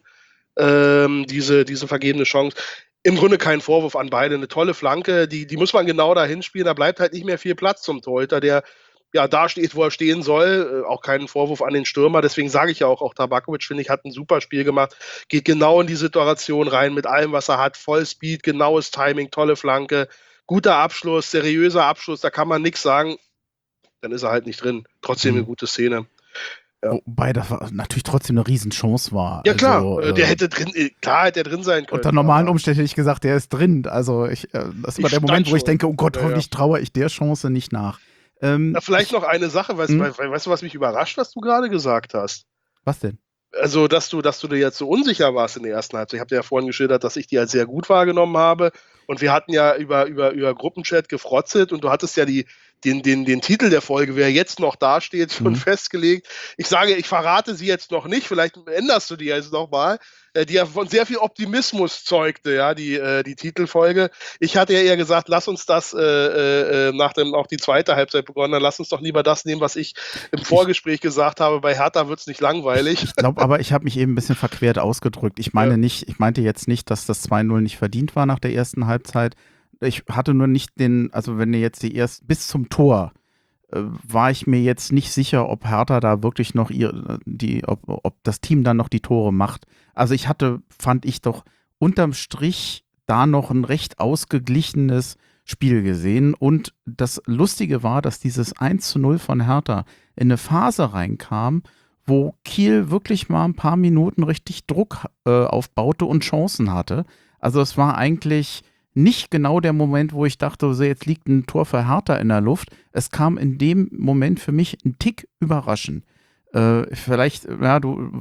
ähm, diese, diese vergebene Chance. Im Grunde kein Vorwurf an beide, eine tolle Flanke, die, die muss man genau dahin spielen, da bleibt halt nicht mehr viel Platz zum Torhüter, der ja da steht, wo er stehen soll, äh, auch keinen Vorwurf an den Stürmer, deswegen sage ich ja auch, auch Tabakovic, finde ich, hat ein super Spiel gemacht, geht genau in die Situation rein, mit allem, was er hat, Vollspeed, genaues Timing, tolle Flanke, guter Abschluss, seriöser Abschluss, da kann man nichts sagen, dann ist er halt nicht drin, trotzdem mhm. eine gute Szene. Ja. Wobei das war natürlich trotzdem eine Riesenchance war. Ja klar, also, der äh, hätte drin, klar hätte er drin sein können. Unter normalen Umständen hätte ich gesagt, der ist drin. Also ich, äh, das war der Moment, wo ich denke, oh Gott, hoffentlich ja, ja. traue ich der Chance nicht nach. Ähm, ja, vielleicht noch eine Sache, weißt, hm? weißt du, was mich überrascht, was du gerade gesagt hast? Was denn? Also, dass du, dass du dir jetzt so unsicher warst in der ersten Halbzeit. Ich habe dir ja vorhin geschildert, dass ich die als sehr gut wahrgenommen habe. Und wir hatten ja über, über, über Gruppenchat gefrotzelt und du hattest ja die, den, den, den Titel der Folge, wer jetzt noch dasteht, schon mhm. festgelegt. Ich sage, ich verrate sie jetzt noch nicht, vielleicht änderst du die jetzt nochmal, die ja von sehr viel Optimismus zeugte, ja, die, äh, die Titelfolge. Ich hatte ja eher gesagt, lass uns das, äh, äh, nachdem auch die zweite Halbzeit begonnen hat, lass uns doch lieber das nehmen, was ich im Vorgespräch gesagt habe, bei Hertha wird es nicht langweilig. Ich glaube, aber ich habe mich eben ein bisschen verquert ausgedrückt. Ich meine ja. nicht, ich meinte jetzt nicht, dass das zwei null nicht verdient war nach der ersten Halbzeit. Ich hatte nur nicht den, also wenn ihr jetzt die erst bis zum Tor äh, war ich mir jetzt nicht sicher, ob Hertha da wirklich noch ihr, die, ob, ob das Team dann noch die Tore macht. Also ich hatte, fand ich doch unterm Strich da noch ein recht ausgeglichenes Spiel gesehen. Und das Lustige war, dass dieses eins zu null von Hertha in eine Phase reinkam, wo Kiel wirklich mal ein paar Minuten richtig Druck äh, aufbaute und Chancen hatte. Also es war eigentlich nicht genau der Moment, wo ich dachte, so jetzt liegt ein Tor für Hertha in der Luft. Es kam in dem Moment für mich ein Tick überraschend. Äh, vielleicht, ja, du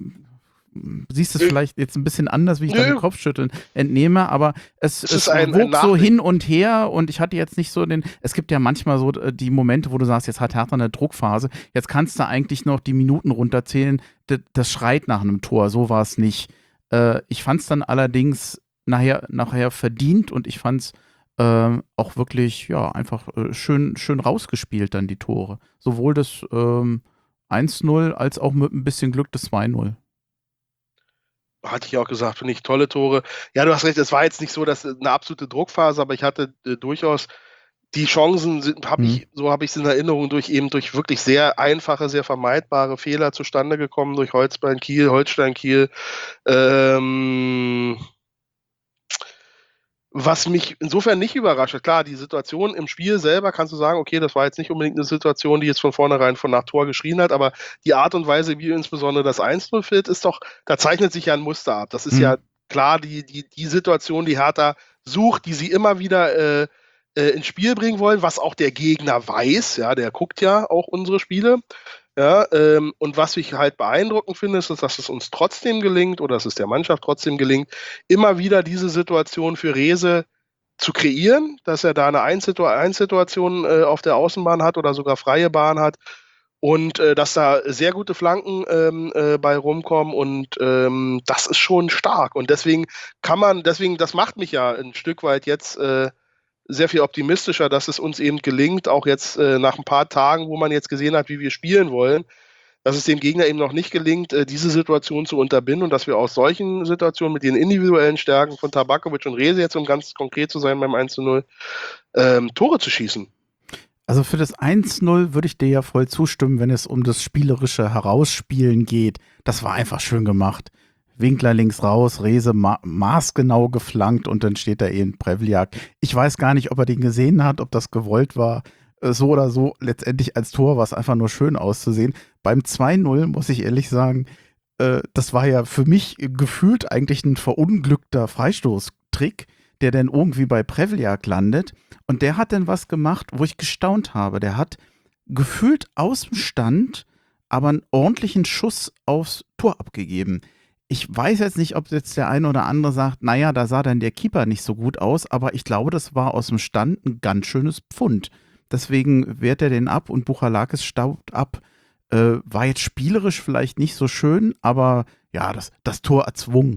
siehst es vielleicht jetzt ein bisschen anders, wie ich deine Kopfschütteln entnehme, aber es, es, es ein, wog ein so hin und her und ich hatte jetzt nicht so den, es gibt ja manchmal so die Momente, wo du sagst, jetzt hat Hertha eine Druckphase, jetzt kannst du eigentlich noch die Minuten runterzählen, das, das schreit nach einem Tor, so war es nicht. Äh, ich fand es dann allerdings nachher, nachher verdient und ich fand es äh, auch wirklich, ja, einfach äh, schön, schön rausgespielt dann die Tore. Sowohl das ähm, eins null als auch mit ein bisschen Glück das zwei null. Hatte ich auch gesagt, finde ich tolle Tore. Ja, du hast recht, es war jetzt nicht so, dass eine absolute Druckphase, aber ich hatte äh, durchaus die Chancen sind, habe ich, so habe ich es in Erinnerung, durch eben durch wirklich sehr einfache, sehr vermeidbare Fehler zustande gekommen, durch Holzbein Kiel, Holstein Kiel. Ähm, was mich insofern nicht überrascht hat, klar, die Situation im Spiel selber kannst du sagen, okay, das war jetzt nicht unbedingt eine Situation, die jetzt von vornherein von nach Tor geschrien hat, aber die Art und Weise, wie insbesondere das eins null fällt, ist doch, da zeichnet sich ja ein Muster ab. Das ist Mhm. ja klar, die, die, die Situation, die Hertha sucht, die sie immer wieder äh, äh, ins Spiel bringen wollen, was auch der Gegner weiß, ja, der guckt ja auch unsere Spiele. Ja, ähm, und was ich halt beeindruckend finde, ist, dass es uns trotzdem gelingt, oder dass es der Mannschaft trotzdem gelingt, immer wieder diese Situation für Rehse zu kreieren, dass er da eine Eins-Situation äh, auf der Außenbahn hat oder sogar freie Bahn hat und äh, dass da sehr gute Flanken ähm, äh, bei rumkommen und ähm, das ist schon stark und deswegen kann man, deswegen, das macht mich ja ein Stück weit jetzt äh, sehr viel optimistischer, dass es uns eben gelingt, auch jetzt äh, nach ein paar Tagen, wo man jetzt gesehen hat, wie wir spielen wollen, dass es dem Gegner eben noch nicht gelingt, äh, diese Situation zu unterbinden und dass wir aus solchen Situationen mit den individuellen Stärken von Tabakovic und Rehse, jetzt um ganz konkret zu sein beim eins zu null, ähm, Tore zu schießen. Also für das eins null würde ich dir ja voll zustimmen, wenn es um das spielerische Herausspielen geht. Das war einfach schön gemacht. Winkler links raus, Rehse ma maßgenau geflankt und dann steht da eben Prevliak. Ich weiß gar nicht, ob er den gesehen hat, ob das gewollt war. So oder so, letztendlich als Tor war es einfach nur schön auszusehen. Beim zwei null muss ich ehrlich sagen, äh, das war ja für mich gefühlt eigentlich ein verunglückter Freistoßtrick, der dann irgendwie bei Prevliak landet. Und der hat dann was gemacht, wo ich gestaunt habe. Der hat gefühlt aus dem Stand aber einen ordentlichen Schuss aufs Tor abgegeben. Ich weiß jetzt nicht, ob jetzt der eine oder andere sagt, naja, da sah dann der Keeper nicht so gut aus, aber ich glaube, das war aus dem Stand ein ganz schönes Pfund. Deswegen wehrt er den ab und Buchalakis staubt ab. Äh, war jetzt spielerisch vielleicht nicht so schön, aber ja, das, das Tor erzwungen.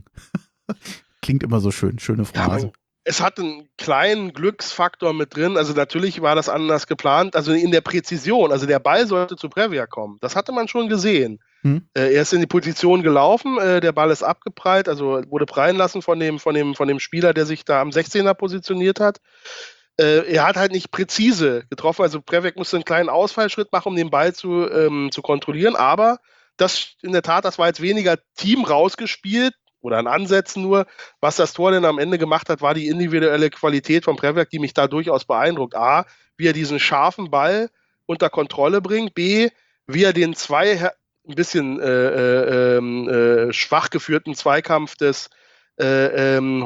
Klingt immer so schön, schöne Phrase. Ja, es hat einen kleinen Glücksfaktor mit drin. Also natürlich war das anders geplant. Also in der Präzision. Also der Ball sollte zu Prevliak kommen. Das hatte man schon gesehen. Hm. Äh, er ist in die Position gelaufen. Äh, der Ball ist abgeprallt. Also wurde prallen lassen von dem, von dem, von dem Spieler, der sich da am sechzehner positioniert hat. Äh, er hat halt nicht präzise getroffen. Also Prevliak musste einen kleinen Ausfallschritt machen, um den Ball zu, ähm, zu kontrollieren. Aber das in der Tat, das war jetzt weniger Team rausgespielt oder an Ansätzen nur. Was das Tor denn am Ende gemacht hat, war die individuelle Qualität von Prevliak, die mich da durchaus beeindruckt. A, wie er diesen scharfen Ball unter Kontrolle bringt. B, wie er den zwei ein bisschen äh, äh, äh, schwach geführten Zweikampf des äh, äh,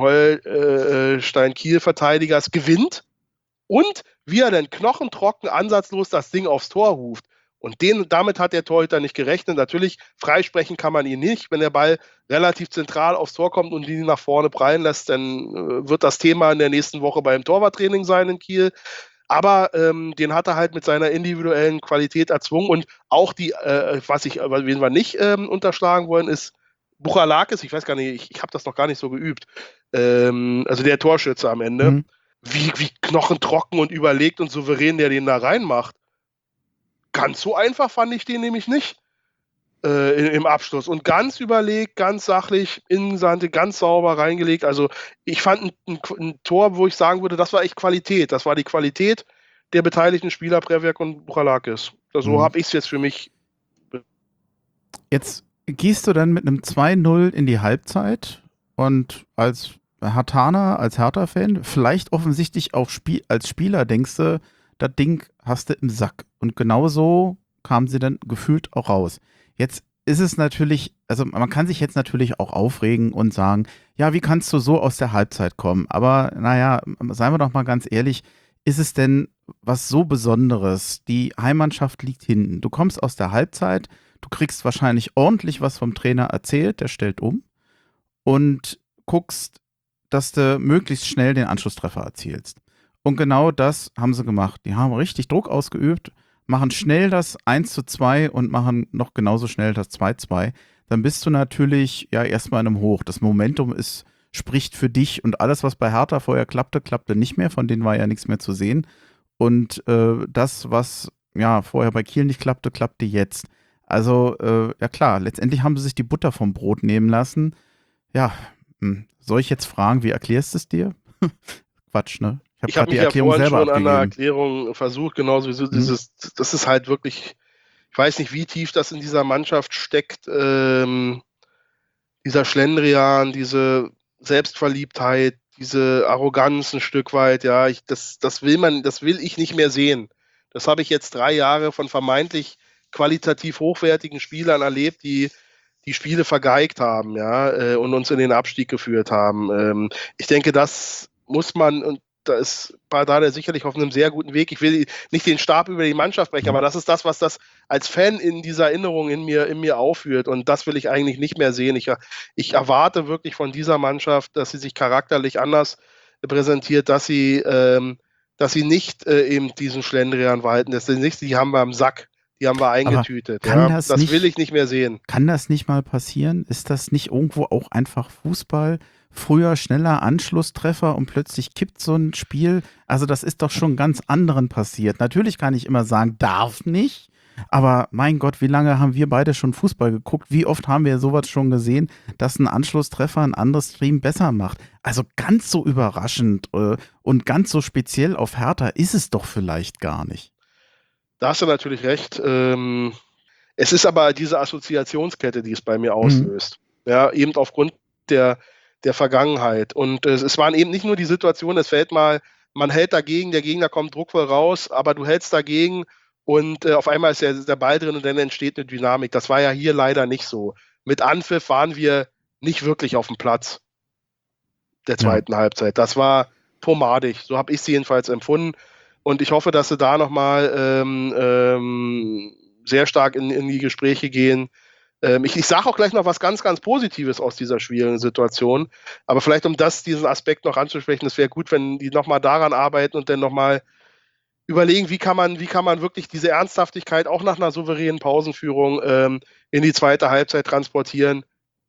Holstein-Kiel-Verteidigers gewinnt. Und wie er dann knochentrocken, ansatzlos das Ding aufs Tor ruft. Und den, damit hat der Torhüter nicht gerechnet. Natürlich, freisprechen kann man ihn nicht. Wenn der Ball relativ zentral aufs Tor kommt und ihn nach vorne prallen lässt, dann äh, wird das Thema in der nächsten Woche beim Torwarttraining sein in Kiel. Aber ähm, den hat er halt mit seiner individuellen Qualität erzwungen. Und auch die, äh, was ich, wen wir nicht ähm, unterschlagen wollen, ist Buchalakis. Ich weiß gar nicht, ich, ich habe das noch gar nicht so geübt. Ähm, also der Torschütze am Ende. Mhm. Wie, wie knochentrocken und überlegt und souverän der den da reinmacht. Ganz so einfach fand ich den nämlich nicht äh, im Abschluss. Und ganz überlegt, ganz sachlich, Innensante, ganz sauber reingelegt. Also ich fand ein, ein, ein Tor, wo ich sagen würde, das war echt Qualität. Das war die Qualität der beteiligten Spieler, Prevliak und Buchalakis. So mhm. habe ich es jetzt für mich. Jetzt gehst du dann mit einem zwei null in die Halbzeit und als Herthaner, als Hertha-Fan, vielleicht offensichtlich auch Spiel, als Spieler denkst du, das Ding hast du im Sack. Und genauso kamen sie dann gefühlt auch raus. Jetzt ist es natürlich, also man kann sich jetzt natürlich auch aufregen und sagen, ja, wie kannst du so aus der Halbzeit kommen? Aber naja, seien wir doch mal ganz ehrlich, ist es denn was so Besonderes? Die Heimmannschaft liegt hinten. Du kommst aus der Halbzeit, du kriegst wahrscheinlich ordentlich was vom Trainer erzählt, der stellt um und guckst, dass du möglichst schnell den Anschlusstreffer erzielst. Und genau das haben sie gemacht. Die haben richtig Druck ausgeübt, machen schnell das eins zu zwei und machen noch genauso schnell das zwei zu zwei. Dann bist du natürlich ja erstmal in einem Hoch. Das Momentum ist, spricht für dich und alles, was bei Hertha vorher klappte, klappte nicht mehr. Von denen war ja nichts mehr zu sehen. Und äh, das, was ja vorher bei Kiel nicht klappte, klappte jetzt. Also äh, ja klar, letztendlich haben sie sich die Butter vom Brot nehmen lassen. Ja, hm. Soll ich jetzt fragen, wie erklärst du es dir? Quatsch, ne? Ich habe Ich habe gerade die mich ja Erklärung vorhin selber schon an der abgegeben. Erklärung versucht, genauso wie so Mhm. dieses, das ist halt wirklich, ich weiß nicht, wie tief das in dieser Mannschaft steckt, ähm, dieser Schlendrian, diese Selbstverliebtheit, diese Arroganz ein Stück weit, ja, ich, das, das will man, das will ich nicht mehr sehen. Das habe ich jetzt drei Jahre von vermeintlich qualitativ hochwertigen Spielern erlebt, die die Spiele vergeigt haben, ja, äh, und uns in den Abstieg geführt haben. Ähm, ich denke, das muss man, und da ist Pardada sicherlich auf einem sehr guten Weg. Ich will nicht den Stab über die Mannschaft brechen, Mhm. aber das ist das, was das als Fan in dieser Erinnerung in mir, in mir aufführt. Und das will ich eigentlich nicht mehr sehen. Ich, ich erwarte wirklich von dieser Mannschaft, dass sie sich charakterlich anders präsentiert, dass sie, ähm, dass sie nicht äh, eben diesen Schlendrian walten. Das sind nicht, die haben wir am Sack, die haben wir eingetütet. kann Ja. das Das nicht- will ich nicht mehr sehen. Kann das nicht mal passieren? Ist das nicht irgendwo auch einfach Fußball? Früher schneller Anschlusstreffer und plötzlich kippt so ein Spiel. Also das ist doch schon ganz anderen passiert. Natürlich kann ich immer sagen, darf nicht. Aber mein Gott, wie lange haben wir beide schon Fußball geguckt? Wie oft haben wir sowas schon gesehen, dass ein Anschlusstreffer ein anderes Team besser macht? Also ganz so überraschend äh, und ganz so speziell auf Hertha ist es doch vielleicht gar nicht. Da hast du natürlich recht. Ähm, es ist aber diese Assoziationskette, die es bei mir auslöst. Mhm. Ja, eben aufgrund der, der Vergangenheit. Und äh, es waren eben nicht nur die Situationen, es fällt mal, man hält dagegen, der Gegner kommt druckvoll raus, aber du hältst dagegen und äh, auf einmal ist der, der Ball drin und dann entsteht eine Dynamik. Das war ja hier leider nicht so. Mit Anpfiff waren wir nicht wirklich auf dem Platz der zweiten ja. Halbzeit. Das war pomadig, so habe ich sie jedenfalls empfunden. Und ich hoffe, dass sie da nochmal ähm, ähm, sehr stark in, in die Gespräche gehen. Ähm, ich ich sage auch gleich noch was ganz, ganz Positives aus dieser schwierigen Situation. Aber vielleicht, um das, diesen Aspekt noch anzusprechen, es wäre gut, wenn die nochmal daran arbeiten und dann nochmal überlegen, wie kann man, wie kann man wirklich diese Ernsthaftigkeit auch nach einer souveränen Pausenführung ähm, in die zweite Halbzeit transportieren.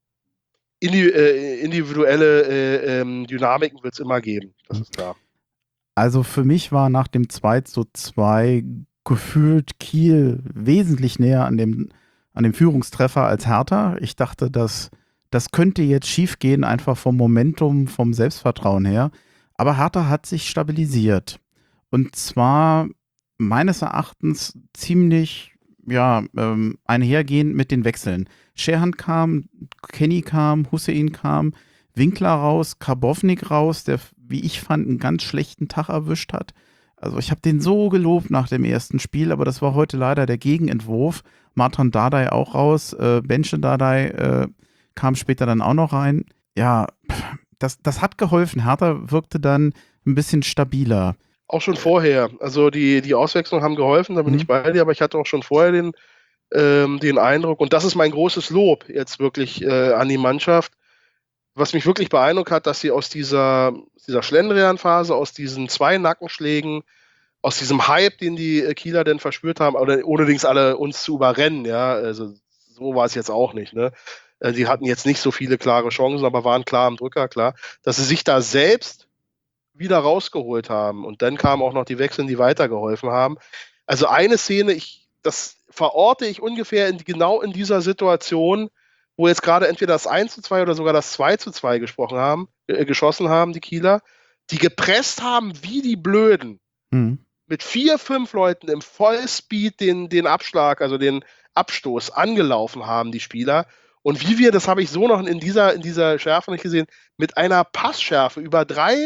Indi- äh, individuelle äh, ähm, Dynamiken wird es immer geben, das ist klar. Also für mich war nach dem zwei zu zwei gefühlt Kiel wesentlich näher an dem, an dem Führungstreffer als Hertha. Ich dachte, dass das könnte jetzt schief gehen, einfach vom Momentum, vom Selbstvertrauen her. Aber Hertha hat sich stabilisiert. Und zwar meines Erachtens ziemlich ja, ähm, einhergehend mit den Wechseln. Scherhan kam, Kenny kam, Hussein kam, Winkler raus, Karbovnik raus, der, wie ich fand, einen ganz schlechten Tag erwischt hat. Also ich habe den so gelobt nach dem ersten Spiel, aber das war heute leider der Gegenentwurf. Martin Dardai auch raus, äh, Benche Dardai äh, kam später dann auch noch rein. Ja, das, das hat geholfen. Hertha wirkte dann ein bisschen stabiler. Auch schon vorher. Also die, die Auswechslungen haben geholfen, da bin mhm. ich bei dir, aber ich hatte auch schon vorher den, ähm, den Eindruck, und das ist mein großes Lob jetzt wirklich äh, an die Mannschaft, was mich wirklich beeindruckt hat, dass sie aus dieser, dieser Schlendrian-Phase, aus diesen zwei Nackenschlägen, aus diesem Hype, den die Kieler denn verspürt haben, oder ohnedings alle uns zu überrennen, ja, also so war es jetzt auch nicht, ne? Die hatten jetzt nicht so viele klare Chancen, aber waren klar am Drücker, klar, dass sie sich da selbst wieder rausgeholt haben. Und dann kamen auch noch die Wechsel, die weitergeholfen haben. Also eine Szene, ich, das verorte ich ungefähr in, genau in dieser Situation, wo jetzt gerade entweder das eins zu zwei oder sogar das zwei zu zwei gesprochen haben, äh, geschossen haben, die Kieler, die gepresst haben wie die Blöden. Mhm. Mit vier, fünf Leuten im Vollspeed den, den Abschlag, also den Abstoß angelaufen haben, die Spieler. Und wie wir, das habe ich so noch in dieser, in dieser Schärfe nicht gesehen, mit einer Passschärfe über drei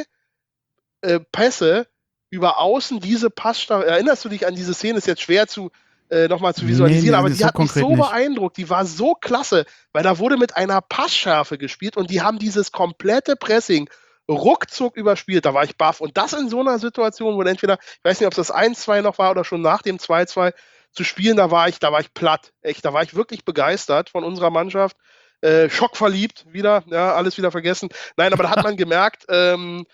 äh, Pässe, über außen diese Passschärfe, erinnerst du dich an diese Szene, ist jetzt schwer zu äh, nochmal zu visualisieren, nee, nee, aber die so hat mich so nicht. beeindruckt, die war so klasse, weil da wurde mit einer Passschärfe gespielt und die haben dieses komplette Pressing ruckzuck überspielt, da war ich baff. Und das in so einer Situation, wo entweder, ich weiß nicht, ob es das eins zwei noch war oder schon nach dem zwei zwei zu spielen, da war ich, da war ich platt. Echt, da war ich wirklich begeistert von unserer Mannschaft. Äh, schockverliebt wieder, ja, alles wieder vergessen. Nein, aber da hat man gemerkt, ähm,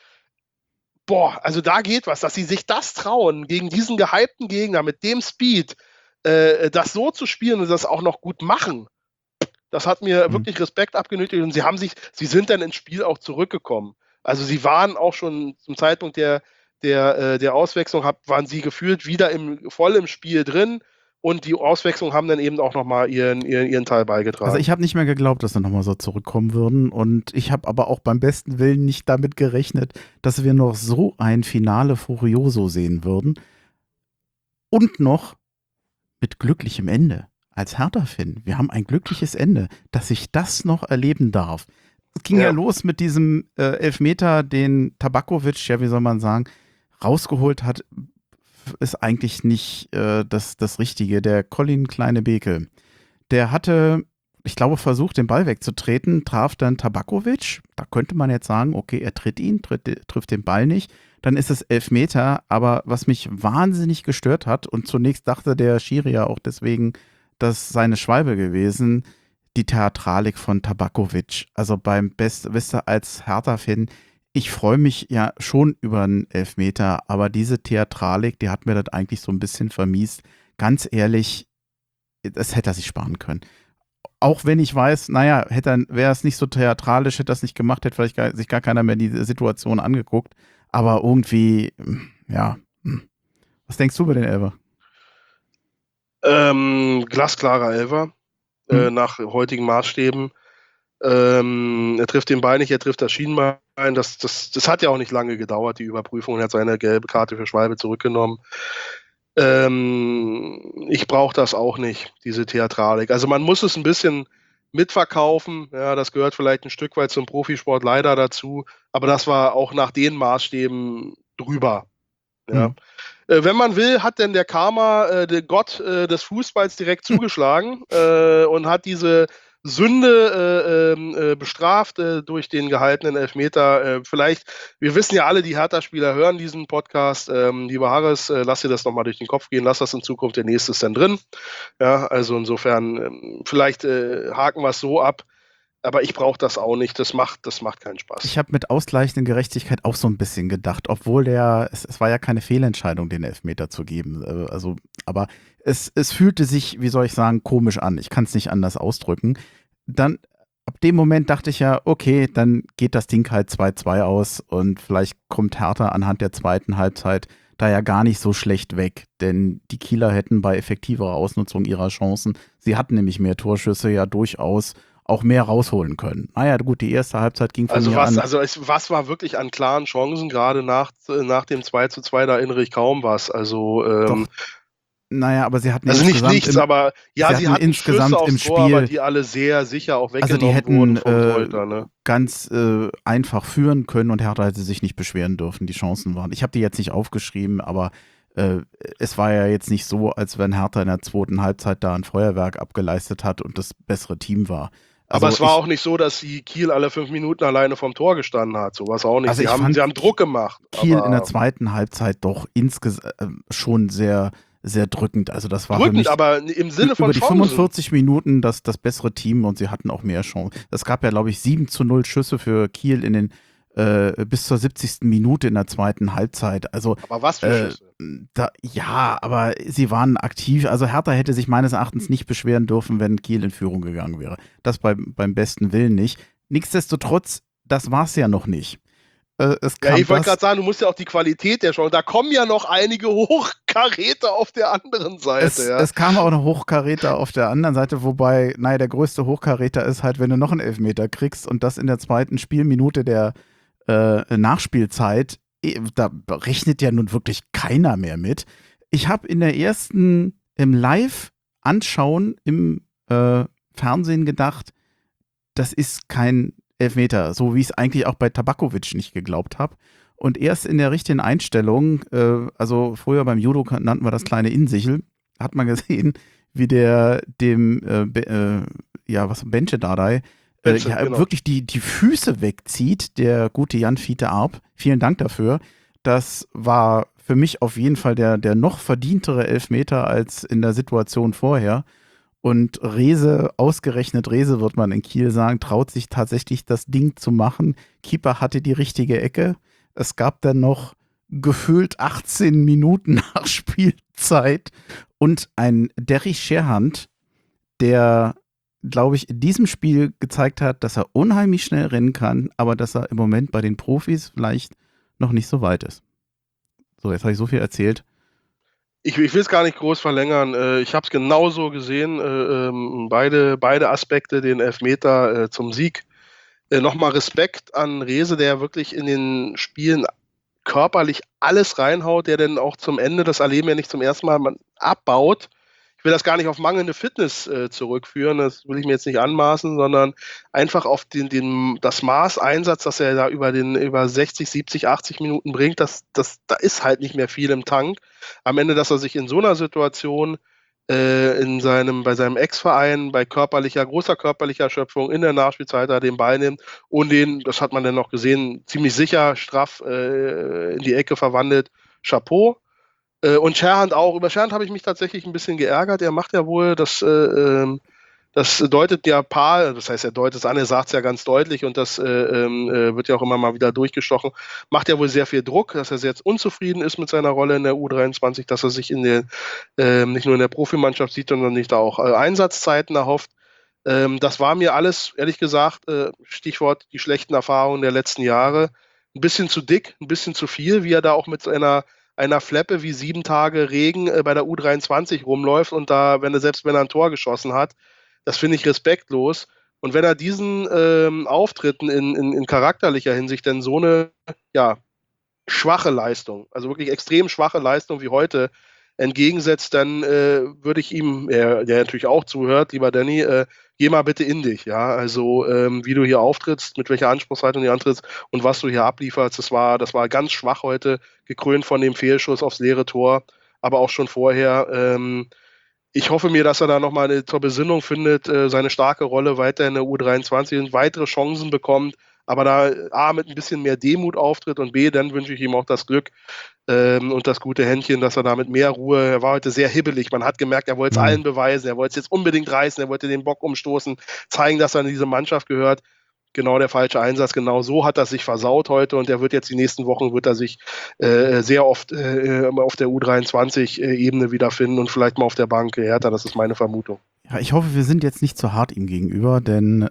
boah, also da geht was, dass sie sich das trauen, gegen diesen gehypten Gegner mit dem Speed, äh, das so zu spielen und das auch noch gut machen. Das hat mir mhm. wirklich Respekt abgenötigt und sie haben sich, sie sind dann ins Spiel auch zurückgekommen. Also sie waren auch schon zum Zeitpunkt der, der, äh, der Auswechslung, hab, waren sie gefühlt wieder im, voll im Spiel drin und die Auswechslungen haben dann eben auch nochmal ihren, ihren, ihren Teil beigetragen. Also ich habe nicht mehr geglaubt, dass sie nochmal so zurückkommen würden und ich habe aber auch beim besten Willen nicht damit gerechnet, dass wir noch so ein Finale Furioso sehen würden und noch mit glücklichem Ende. Als Hertha-Fan, wir haben ein glückliches Ende, dass ich das noch erleben darf. Es ging ja, ja los mit diesem äh, Elfmeter, den Tabakovic, ja wie soll man sagen, rausgeholt hat, ist eigentlich nicht äh, das, das Richtige. Der Colin Kleine-Beke, der hatte, ich glaube, versucht, den Ball wegzutreten, traf dann Tabakovic. Da könnte man jetzt sagen, okay, er tritt ihn, tritt, trifft den Ball nicht. Dann ist es Elfmeter, aber was mich wahnsinnig gestört hat, und zunächst dachte der Schiri ja auch deswegen, dass seine Schwalbe gewesen, die Theatralik von Tabakovic. Also beim Best, wisst ihr, als Hertha-Fan, ich freue mich ja schon über einen Elfmeter, aber diese Theatralik, die hat mir das eigentlich so ein bisschen vermiest. Ganz ehrlich, das hätte er sich sparen können. Auch wenn ich weiß, naja, hätte wäre es nicht so theatralisch, hätte er es nicht gemacht, hätte vielleicht gar, sich gar keiner mehr die Situation angeguckt. Aber irgendwie, ja. Was denkst du über den Elfer? Ähm, glasklarer Elfer, hm. äh, nach heutigen Maßstäben. Ähm, er trifft den Ball nicht, er trifft das Schienbein. Das, das, das hat ja auch nicht lange gedauert, die Überprüfung. Er hat seine gelbe Karte für Schwalbe zurückgenommen. Ähm, ich brauche das auch nicht, diese Theatralik. Also man muss es ein bisschen mitverkaufen. Ja, das gehört vielleicht ein Stück weit zum Profisport leider dazu. Aber das war auch nach den Maßstäben drüber. Ja. Hm. Äh, wenn man will, hat denn der Karma, äh, der Gott äh, des Fußballs direkt zugeschlagen äh, und hat diese Sünde äh, äh, bestraft äh, durch den gehaltenen Elfmeter. Äh, vielleicht, wir wissen ja alle, die Hertha-Spieler hören diesen Podcast. Ähm, lieber Harris, äh, lass dir das nochmal durch den Kopf gehen, lass das in Zukunft, der nächste ist dann drin. Ja, also insofern, äh, vielleicht äh, haken wir es so ab. Aber ich brauche das auch nicht. Das macht, das macht keinen Spaß. Ich habe mit ausgleichender Gerechtigkeit auch so ein bisschen gedacht, obwohl der, es, es war ja keine Fehlentscheidung, den Elfmeter zu geben. Also, aber es, es fühlte sich, wie soll ich sagen, komisch an. Ich kann es nicht anders ausdrücken. Dann, ab dem Moment dachte ich ja, okay, dann geht das Ding halt zwei zwei aus und vielleicht kommt Hertha anhand der zweiten Halbzeit da ja gar nicht so schlecht weg. Denn die Kieler hätten bei effektiverer Ausnutzung ihrer Chancen, sie hatten nämlich mehr Torschüsse, ja durchaus auch mehr rausholen können. Naja, gut, die erste Halbzeit ging von also mir was, an. Also es, was war wirklich an klaren Chancen, gerade nach, nach dem zwei zu zwei, da erinnere ich kaum was. Also, ähm, Doch. Naja, aber sie hatten also nicht nichts, im, aber ja, sie hatten, hatten insgesamt Schüsse im aufs Tor, Spiel, aber die alle sehr sicher auch weggenommen also die hätten, wurden vom äh, Torhüter, ne? ganz äh, einfach führen können und Hertha hätte sich nicht beschweren dürfen. Die Chancen waren. Ich habe die jetzt nicht aufgeschrieben, aber äh, es war ja jetzt nicht so, als wenn Hertha in der zweiten Halbzeit da ein Feuerwerk abgeleistet hat und das bessere Team war. Also aber es war ich, auch nicht so, dass sie Kiel alle fünf Minuten alleine vom Tor gestanden hat. So war es auch nicht. Also sie, haben, sie haben Druck gemacht. Kiel aber in der zweiten Halbzeit doch insgesamt äh, schon sehr, sehr drückend. Also das war drückend, für mich aber im Sinne von über die Chancen. fünfundvierzig Minuten das, das bessere Team und sie hatten auch mehr Chancen. Es gab ja, glaube ich, sieben zu null Schüsse für Kiel in den äh, bis zur siebzigsten Minute in der zweiten Halbzeit. Also, aber was für äh, Schüsse? Da, ja, aber sie waren aktiv. Also Hertha hätte sich meines Erachtens nicht beschweren dürfen, wenn Kiel in Führung gegangen wäre. Das beim, beim besten Willen nicht. Nichtsdestotrotz, das war es ja noch nicht. Äh, es ja, kam ich wollte das- gerade sagen, du musst ja auch die Qualität der Chance. Da kommen ja noch einige Hochkaräter auf der anderen Seite. Es, ja. es kam auch eine Hochkaräter auf der anderen Seite, wobei, naja, der größte Hochkaräter ist halt, wenn du noch einen Elfmeter kriegst und das in der zweiten Spielminute der äh, Nachspielzeit, da rechnet ja nun wirklich keiner mehr mit. Ich habe in der ersten, im Live-Anschauen im äh, Fernsehen gedacht, das ist kein Elfmeter, so wie ich es eigentlich auch bei Tabakovic nicht geglaubt habe. Und erst in der richtigen Einstellung, äh, also früher beim Judo nannten wir das kleine Insichel, hat man gesehen, wie der dem, äh, be, äh, ja, was, Benche Dardai, äh, ja, genau. wirklich die, die Füße wegzieht, der gute Jan-Fiete Arp. Vielen Dank dafür. Das war für mich auf jeden Fall der, der noch verdientere Elfmeter als in der Situation vorher. Und Rehse, ausgerechnet Rehse, wird man in Kiel sagen, traut sich tatsächlich das Ding zu machen. Keeper hatte die richtige Ecke. Es gab dann noch gefühlt achtzehn Minuten nach Spielzeit und ein Derry Scherhand, der, glaube ich, in diesem Spiel gezeigt hat, dass er unheimlich schnell rennen kann, aber dass er im Moment bei den Profis vielleicht noch nicht so weit ist. So, jetzt habe ich so viel erzählt. Ich, ich will es gar nicht groß verlängern. Äh, ich habe es genauso gesehen. Äh, ähm, beide, beide Aspekte, den Elfmeter äh, zum Sieg. Äh, Nochmal Respekt an Rehse, der wirklich in den Spielen körperlich alles reinhaut, der dann auch zum Ende, das erleben wir nicht zum ersten Mal, man abbaut. Ich will das gar nicht auf mangelnde Fitness äh, zurückführen, das will ich mir jetzt nicht anmaßen, sondern einfach auf den, den, das Maß Einsatz, das er da über, den, über sechzig, siebzig, achtzig Minuten bringt, das, das, da ist halt nicht mehr viel im Tank. Am Ende, dass er sich in so einer Situation äh, in seinem, bei seinem Ex-Verein, bei körperlicher, großer körperlicher Erschöpfung in der Nachspielzeit da den Ball nimmt und den, das hat man dann noch gesehen, ziemlich sicher straff äh, in die Ecke verwandelt. Chapeau. Äh, und Scherhand auch. Über Scherhand habe ich mich tatsächlich ein bisschen geärgert. Er macht ja wohl, das, äh, ähm, das deutet ja Paar, das heißt, er deutet es an, er sagt es ja ganz deutlich und das äh, äh, wird ja auch immer mal wieder durchgestochen, macht ja wohl sehr viel Druck, dass er sehr unzufrieden ist mit seiner Rolle in der U dreiundzwanzig, dass er sich in der, äh, nicht nur in der Profimannschaft sieht, sondern sich da auch äh, Einsatzzeiten erhofft. Ähm, das war mir alles, ehrlich gesagt, äh, Stichwort die schlechten Erfahrungen der letzten Jahre, ein bisschen zu dick, ein bisschen zu viel, wie er da auch mit einer einer Fleppe wie sieben Tage Regen äh, bei der U dreiundzwanzig rumläuft und da, wenn er selbst wenn er ein Tor geschossen hat, das finde ich respektlos. Und wenn er diesen ähm, Auftritten in, in, in charakterlicher Hinsicht denn so eine ja, schwache Leistung, also wirklich extrem schwache Leistung wie heute entgegensetzt, dann äh, würde ich ihm, der, der natürlich auch zuhört, lieber Danny, äh, geh mal bitte in dich, ja, also ähm, wie du hier auftrittst, mit welcher Anspruchshaltung du antrittst und was du hier ablieferst, das war, das war ganz schwach heute, gekrönt von dem Fehlschuss aufs leere Tor, aber auch schon vorher. Ähm, ich hoffe mir, dass er da nochmal zur Besinnung findet, äh, seine starke Rolle weiter in der U dreiundzwanzig und weitere Chancen bekommt, aber da A, mit ein bisschen mehr Demut auftritt und B, dann wünsche ich ihm auch das Glück ähm, und das gute Händchen, dass er da mit mehr Ruhe, er war heute sehr hibbelig, man hat gemerkt, er wollte es Mhm. allen beweisen, er wollte es jetzt unbedingt reißen, er wollte den Bock umstoßen, zeigen, dass er in diese Mannschaft gehört. Genau der falsche Einsatz, genau so hat er sich versaut heute und er wird jetzt die nächsten Wochen, wird er sich äh, sehr oft äh, auf der U dreiundzwanzig-Ebene wiederfinden und vielleicht mal auf der Bank Hertha, das ist meine Vermutung. Ja, ich hoffe, wir sind jetzt nicht zu hart ihm gegenüber, denn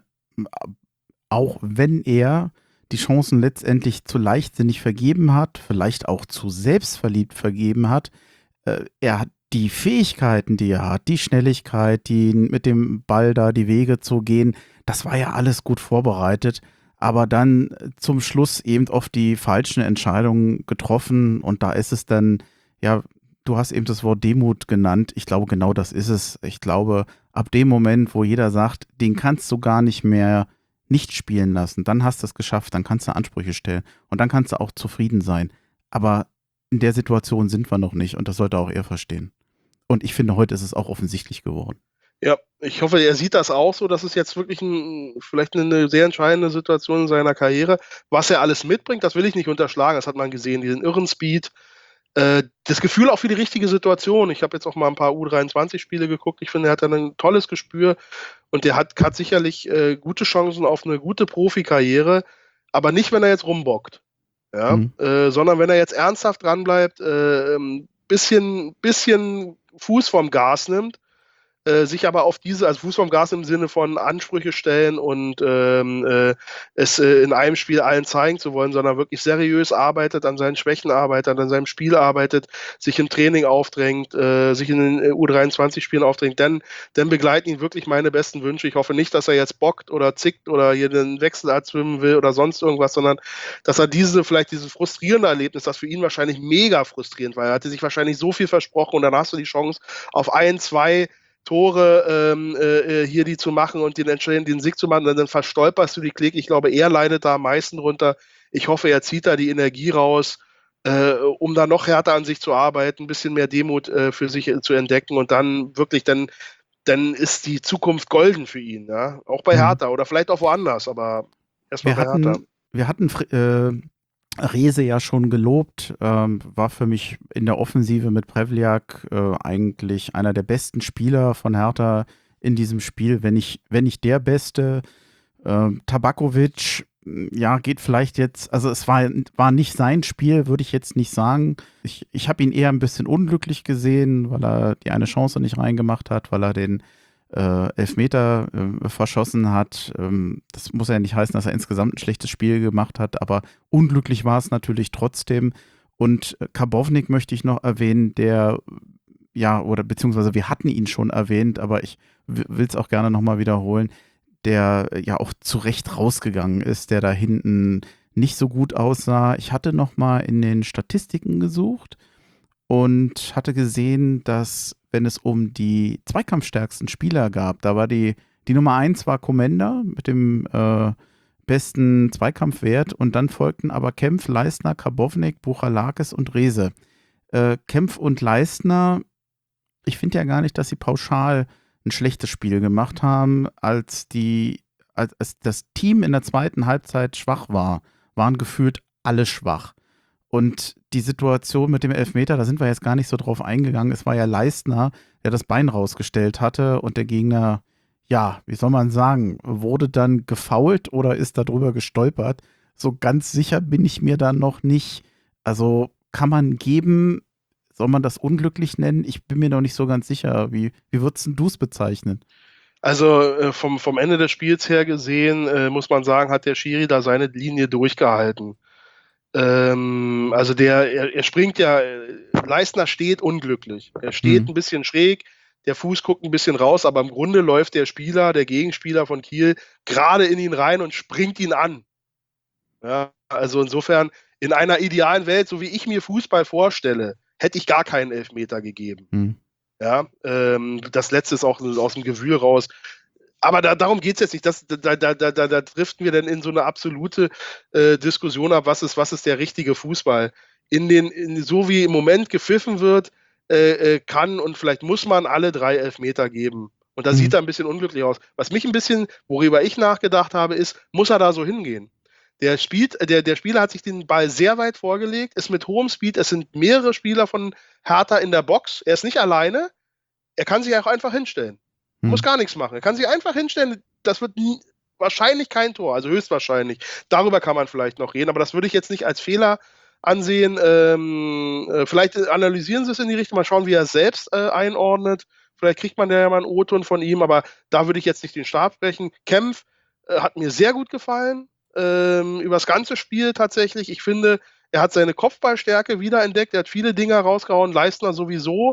auch wenn er die Chancen letztendlich zu leichtsinnig vergeben hat, vielleicht auch zu selbstverliebt vergeben hat, äh, er hat die Fähigkeiten, die er hat, die Schnelligkeit, die mit dem Ball da die Wege zu gehen, das war ja alles gut vorbereitet, aber dann zum Schluss eben oft die falschen Entscheidungen getroffen und da ist es dann, ja, du hast eben das Wort Demut genannt, ich glaube genau das ist es. Ich glaube, ab dem Moment, wo jeder sagt, den kannst du gar nicht mehr nicht spielen lassen, dann hast du es geschafft, dann kannst du Ansprüche stellen und dann kannst du auch zufrieden sein, aber in der Situation sind wir noch nicht und das sollte auch er verstehen. Und ich finde, heute ist es auch offensichtlich geworden. Ja, ich hoffe, er sieht das auch so. Das ist jetzt wirklich ein, vielleicht eine sehr entscheidende Situation in seiner Karriere. Was er alles mitbringt, das will ich nicht unterschlagen. Das hat man gesehen, diesen irren Speed. Äh, das Gefühl auch für die richtige Situation. Ich habe jetzt auch mal ein paar U dreiundzwanzig-Spiele geguckt. Ich finde, er hat ein tolles Gespür und der hat, hat sicherlich äh, gute Chancen auf eine gute Profikarriere, aber nicht, wenn er jetzt rumbockt. Ja? Mhm. Äh, sondern wenn er jetzt ernsthaft dranbleibt, äh, ein bisschen, bisschen Fuß vom Gas nimmt, äh, sich aber auf diese, also Fuß vom Gas im Sinne von Ansprüche stellen und ähm, äh, es äh, in einem Spiel allen zeigen zu wollen, sondern wirklich seriös arbeitet, an seinen Schwächen arbeitet, an seinem Spiel arbeitet, sich im Training aufdrängt, äh, sich in den U dreiundzwanzig-Spielen aufdrängt, dann, dann begleiten ihn wirklich meine besten Wünsche. Ich hoffe nicht, dass er jetzt bockt oder zickt oder hier den Wechselart schwimmen will oder sonst irgendwas, sondern dass er diese, vielleicht dieses frustrierende Erlebnis, das für ihn wahrscheinlich mega frustrierend war, er hatte sich wahrscheinlich so viel versprochen und dann hast du die Chance auf ein, zwei Tore ähm, äh, hier die zu machen und den entscheidenden den Sieg zu machen, dann, dann verstolperst du die Klick. Ich glaube, er leidet da am meisten drunter. Ich hoffe, er zieht da die Energie raus, äh, um da noch härter an sich zu arbeiten, ein bisschen mehr Demut äh, für sich äh, zu entdecken und dann wirklich, dann, dann ist die Zukunft golden für ihn. Ja? Auch bei Hertha oder vielleicht auch woanders, aber erstmal bei hatten, Hertha. Wir hatten äh, Rehse ja schon gelobt, ähm, war für mich in der Offensive mit Prevliak äh, eigentlich einer der besten Spieler von Hertha in diesem Spiel, wenn nicht, wenn nicht der Beste. Äh, Tabakovic, ja, geht vielleicht jetzt, also es war, war nicht sein Spiel, würde ich jetzt nicht sagen. Ich, ich habe ihn eher ein bisschen unglücklich gesehen, weil er die eine Chance nicht reingemacht hat, weil er den Äh, Elfmeter äh, verschossen hat. Ähm, das muss ja nicht heißen, dass er insgesamt ein schlechtes Spiel gemacht hat, aber unglücklich war es natürlich trotzdem. Und äh, Karbownik möchte ich noch erwähnen, der ja, oder beziehungsweise wir hatten ihn schon erwähnt, aber ich will es auch gerne nochmal wiederholen, der ja auch zu Recht rausgegangen ist, der da hinten nicht so gut aussah. Ich hatte nochmal in den Statistiken gesucht und hatte gesehen, dass, wenn es um die zweikampfstärksten Spieler gab, da war die, die Nummer eins war Komenda mit dem äh, besten Zweikampfwert und dann folgten aber Kempf, Leistner, Karbownik, Buchalakis und Rehse. Äh, Kempf und Leistner, ich finde ja gar nicht, dass sie pauschal ein schlechtes Spiel gemacht haben, als die, als, als das Team in der zweiten Halbzeit schwach war, waren gefühlt alle schwach. Und die Situation mit dem Elfmeter, da sind wir jetzt gar nicht so drauf eingegangen. Es war ja Leistner, der das Bein rausgestellt hatte und der Gegner, ja, wie soll man sagen, wurde dann gefoult oder ist da drüber gestolpert. So ganz sicher bin ich mir da noch nicht. Also kann man geben, soll man das unglücklich nennen? Ich bin mir noch nicht so ganz sicher. Wie, wie würdest du es bezeichnen? Also äh, vom, vom Ende des Spiels her gesehen, äh, muss man sagen, hat der Schiri da seine Linie durchgehalten. Ähm, also der, er, er springt ja, äh, Leistner steht unglücklich. Er steht Mhm. ein bisschen schräg, der Fuß guckt ein bisschen raus, aber im Grunde läuft der Spieler, der Gegenspieler von Kiel, gerade in ihn rein und springt ihn an. Ja, also insofern, in einer idealen Welt, so wie ich mir Fußball vorstelle, hätte ich gar keinen Elfmeter gegeben. Mhm. Ja, ähm, das letzte ist auch aus dem Gewühl raus. Aber da, darum geht es jetzt nicht. Das, da, da, da, da, da driften wir dann in so eine absolute äh, Diskussion ab, was ist, was ist der richtige Fußball. In den, in, so wie im Moment gepfiffen wird, äh, äh, kann und vielleicht muss man alle drei Elfmeter geben. Und da Mhm. sieht er ein bisschen unglücklich aus. Was mich ein bisschen, worüber ich nachgedacht habe, ist, muss er da so hingehen? Der, spielt, der, der Spieler hat sich den Ball sehr weit vorgelegt, ist mit hohem Speed, es sind mehrere Spieler von Hertha in der Box, er ist nicht alleine, er kann sich auch einfach hinstellen. Mhm. Muss gar nichts machen. Er kann sich einfach hinstellen, das wird nie, wahrscheinlich kein Tor, also höchstwahrscheinlich. Darüber kann man vielleicht noch reden, aber das würde ich jetzt nicht als Fehler ansehen. Ähm, äh, vielleicht analysieren Sie es in die Richtung, mal schauen, wie er es selbst äh, einordnet. Vielleicht kriegt man ja mal einen O-Ton von ihm, aber da würde ich jetzt nicht den Stab brechen. Kempf äh, hat mir sehr gut gefallen, ähm, über das ganze Spiel tatsächlich. Ich finde, er hat seine Kopfballstärke wiederentdeckt, er hat viele Dinge rausgehauen, Leistner sowieso.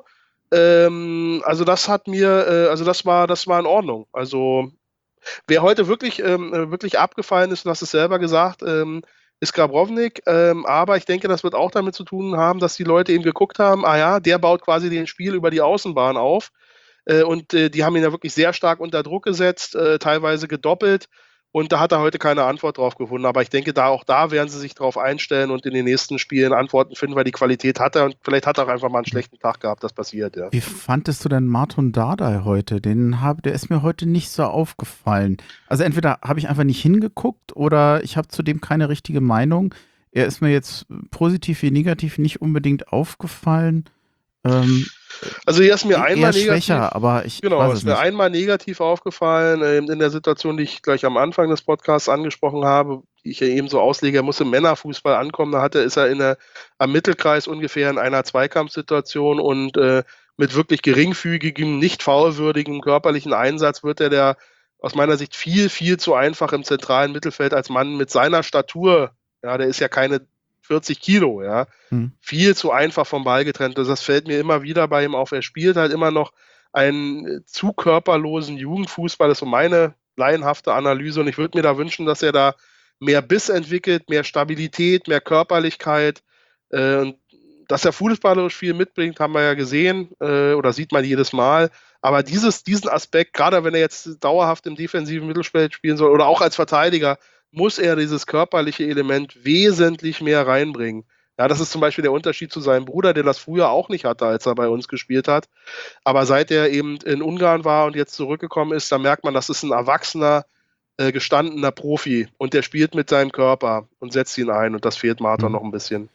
Ähm, also das hat mir, äh, also das war, das war in Ordnung. Also wer heute wirklich, ähm, wirklich abgefallen ist, du hast es selber gesagt, ähm, ist Grabownik, ähm, aber ich denke, das wird auch damit zu tun haben, dass die Leute eben geguckt haben, ah ja, der baut quasi den Spiel über die Außenbahn auf äh, und äh, die haben ihn ja wirklich sehr stark unter Druck gesetzt, äh, teilweise gedoppelt und da hat er heute keine Antwort drauf gefunden, aber ich denke, da auch da werden sie sich drauf einstellen und in den nächsten Spielen Antworten finden, weil die Qualität hat er und vielleicht hat er auch einfach mal einen schlechten Tag gehabt, das passiert, ja. Wie fandest du denn Marton Dardai heute? Den hab, der ist mir heute nicht so aufgefallen. Also entweder habe ich einfach nicht hingeguckt oder ich habe zudem keine richtige Meinung. Er ist mir jetzt positiv wie negativ nicht unbedingt aufgefallen. Ähm, Also hier ist mir einmal eher negativ, schwächer, aber ich genau, weiß ist es mir nicht. einmal negativ aufgefallen, ähm, in der Situation, die ich gleich am Anfang des Podcasts angesprochen habe, die ich ja eben so auslege, er muss im Männerfußball ankommen, da hatte, ist er in der, am Mittelkreis ungefähr in einer Zweikampfsituation und äh, mit wirklich geringfügigem, nicht foulwürdigem körperlichen Einsatz wird er der aus meiner Sicht viel, viel zu einfach im zentralen Mittelfeld als Mann mit seiner Statur, ja, der ist ja keine vierzig Kilo, ja, Hm. viel zu einfach vom Ball getrennt. Also das fällt mir immer wieder bei ihm auf. Er spielt halt immer noch einen zu körperlosen Jugendfußball. Das ist so meine laienhafte Analyse und ich würde mir da wünschen, dass er da mehr Biss entwickelt, mehr Stabilität, mehr Körperlichkeit. Äh, und dass er fußballerisch viel mitbringt, haben wir ja gesehen äh, oder sieht man jedes Mal. Aber dieses, diesen Aspekt, gerade wenn er jetzt dauerhaft im defensiven Mittelfeld spielen soll oder auch als Verteidiger, muss er dieses körperliche Element wesentlich mehr reinbringen. Ja, das ist zum Beispiel der Unterschied zu seinem Bruder, der das früher auch nicht hatte, als er bei uns gespielt hat. Aber seit er eben in Ungarn war und jetzt zurückgekommen ist, da merkt man, das ist ein erwachsener, äh, gestandener Profi und der spielt mit seinem Körper und setzt ihn ein und das fehlt Marton Mhm. noch ein bisschen.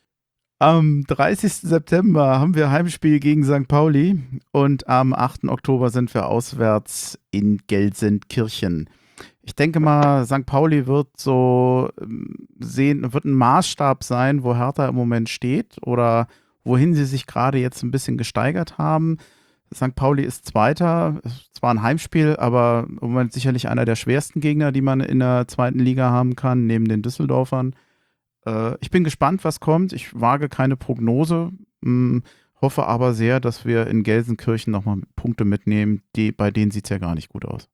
Am dreißigsten September haben wir Heimspiel gegen Sankt Pauli und am achten Oktober sind wir auswärts in Gelsenkirchen. Ich denke mal, Sankt Pauli wird so ähm, sehen, wird ein Maßstab sein, wo Hertha im Moment steht oder wohin sie sich gerade jetzt ein bisschen gesteigert haben. Sankt Pauli ist Zweiter, ist zwar ein Heimspiel, aber im Moment sicherlich einer der schwersten Gegner, die man in der zweiten Liga haben kann, neben den Düsseldorfern. Äh, ich bin gespannt, was kommt. Ich wage keine Prognose. Hm, hoffe aber sehr, dass wir in Gelsenkirchen nochmal Punkte mitnehmen, die, bei denen sieht es ja gar nicht gut aus.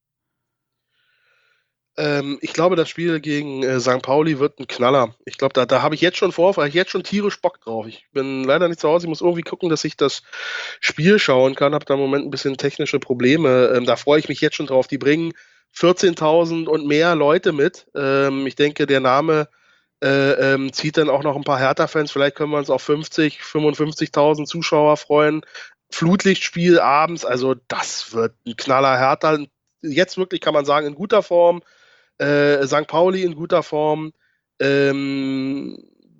Ähm, ich glaube, das Spiel gegen äh, Sankt Pauli wird ein Knaller. Ich glaube, da, da habe ich jetzt schon vor, habe ich jetzt schon tierisch Bock drauf. Ich bin leider nicht zu Hause, ich muss irgendwie gucken, dass ich das Spiel schauen kann, habe da im Moment ein bisschen technische Probleme. Ähm, da freue ich mich jetzt schon drauf. Die bringen vierzehntausend und mehr Leute mit. Ähm, ich denke, der Name äh, ähm, zieht dann auch noch ein paar Hertha-Fans. Vielleicht können wir uns auf fünfzig, fünfundfünfzigtausend Zuschauer freuen. Flutlichtspiel abends, also das wird ein Knaller. Hertha jetzt wirklich, kann man sagen, in guter Form. Äh, Sankt Pauli in guter Form. Ähm,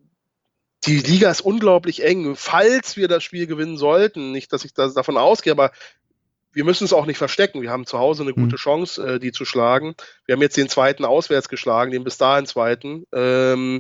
die Liga ist unglaublich eng. Falls wir das Spiel gewinnen sollten, nicht, dass ich das davon ausgehe, aber wir müssen es auch nicht verstecken. Wir haben zu Hause eine gute Chance, äh, die zu schlagen. Wir haben jetzt den zweiten auswärts geschlagen, den bis dahin zweiten. Ähm,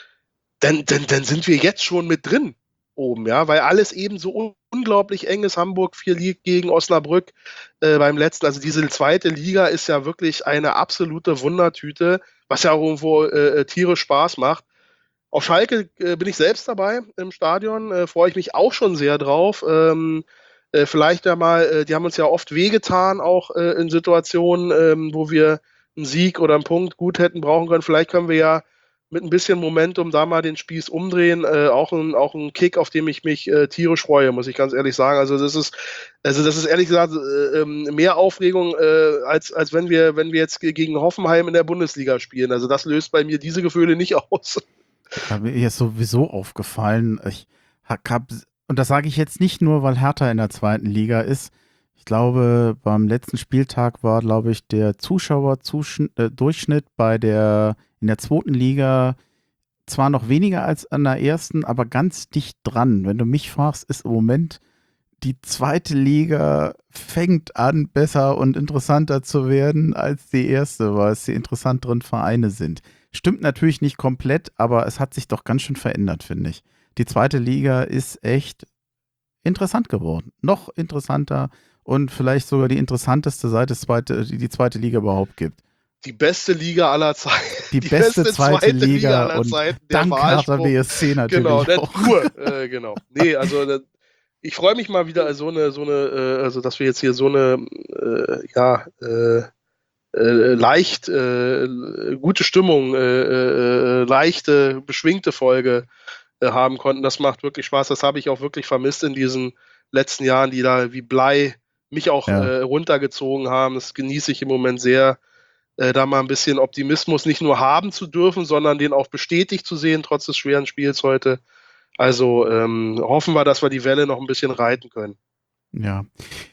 dann, dann, dann sind wir jetzt schon mit drin oben, ja, weil alles eben so un- unglaublich eng ist. Hamburg vier liegt gegen Osnabrück äh, beim letzten. Also diese zweite Liga ist ja wirklich eine absolute Wundertüte, was ja auch irgendwo äh, tierisch Spaß macht. Auf Schalke äh, bin ich selbst dabei im Stadion, äh, freue ich mich auch schon sehr drauf. Ähm, äh, vielleicht ja mal, äh, die haben uns ja oft wehgetan, auch äh, in Situationen, ähm, wo wir einen Sieg oder einen Punkt gut hätten brauchen können. Vielleicht können wir ja mit ein bisschen Momentum da mal den Spieß umdrehen. Äh, auch, ein, auch ein Kick, auf dem ich mich äh, tierisch freue, muss ich ganz ehrlich sagen. Also das ist, also das ist ehrlich gesagt äh, mehr Aufregung, äh, als, als wenn wir, wenn wir jetzt gegen Hoffenheim in der Bundesliga spielen. Also das löst bei mir diese Gefühle nicht aus. Ja, mir ist sowieso aufgefallen, ich hab, und das sage ich jetzt nicht nur, weil Hertha in der zweiten Liga ist. Ich glaube, beim letzten Spieltag war, glaube ich, der Zuschauerdurchschnitt bei der in der zweiten Liga zwar noch weniger als an der ersten, aber ganz dicht dran. Wenn du mich fragst, ist im Moment die zweite Liga fängt an, besser und interessanter zu werden als die erste, weil es die interessanteren Vereine sind. Stimmt natürlich nicht komplett, aber es hat sich doch ganz schön verändert, finde ich. Die zweite Liga ist echt interessant geworden. Noch interessanter und vielleicht sogar die interessanteste, seit es zweite, die, die zweite Liga überhaupt gibt. Die beste Liga aller Zeiten. Die, die beste, beste zweite, zweite Liga, Liga aller und Zeiten. Dank Hertha B S C natürlich genau, auch. Nur, äh, genau. Nee, also das, ich freue mich mal wieder, so eine, so eine, äh, also dass wir jetzt hier so eine, äh, ja, äh, äh, leicht, äh, gute Stimmung, äh, äh, leichte, beschwingte Folge äh, haben konnten. Das macht wirklich Spaß. Das habe ich auch wirklich vermisst in diesen letzten Jahren, die da wie Blei mich auch ja. äh, runtergezogen haben. Das genieße ich im Moment sehr. Äh, da mal ein bisschen Optimismus nicht nur haben zu dürfen, sondern den auch bestätigt zu sehen, trotz des schweren Spiels heute. Also ähm, hoffen wir, dass wir die Welle noch ein bisschen reiten können. Ja.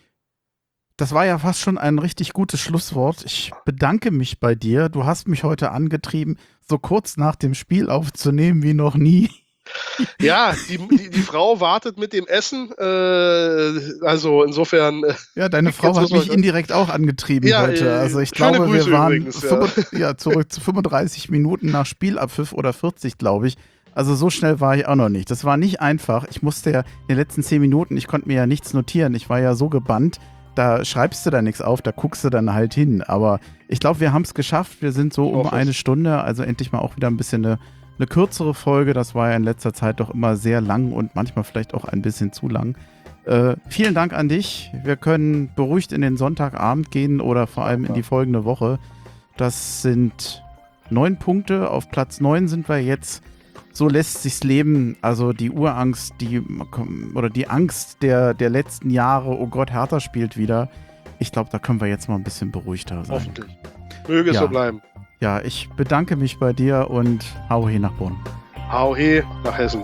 Das war ja fast schon ein richtig gutes Schlusswort. Ich bedanke mich bei dir. Du hast mich heute angetrieben, so kurz nach dem Spiel aufzunehmen wie noch nie. Ja, die, die, die Frau wartet mit dem Essen, äh, also insofern. Äh, ja, deine Frau hat mich indirekt auch angetrieben ja, heute. Also ich glaube, Grüße wir waren übrigens, ja. fünf, ja, zurück zu fünfunddreißig Minuten nach Spielabpfiff oder vierzig, glaube ich. Also so schnell war ich auch noch nicht. Das war nicht einfach. Ich musste ja in den letzten zehn Minuten, ich konnte mir ja nichts notieren. Ich war ja so gebannt, da schreibst du da nichts auf, da guckst du dann halt hin. Aber ich glaube, wir haben es geschafft. Wir sind so um eine Stunde, also endlich mal auch wieder ein bisschen eine Eine kürzere Folge, das war ja in letzter Zeit doch immer sehr lang und manchmal vielleicht auch ein bisschen zu lang. Äh, vielen Dank an dich. Wir können beruhigt in den Sonntagabend gehen oder vor allem in die folgende Woche. Das sind neun Punkte. Auf Platz neun sind wir jetzt. So lässt sich's leben. Also die Urangst, die oder die Angst der, der letzten Jahre, oh Gott, Hertha spielt wieder. Ich glaube, da können wir jetzt mal ein bisschen beruhigter sein. Hoffentlich. Möge es ja. so bleiben. Ja, ich bedanke mich bei dir und hau he nach Bonn. Hau he nach Hessen.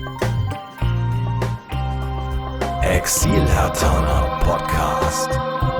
Exil Hertha Podcast.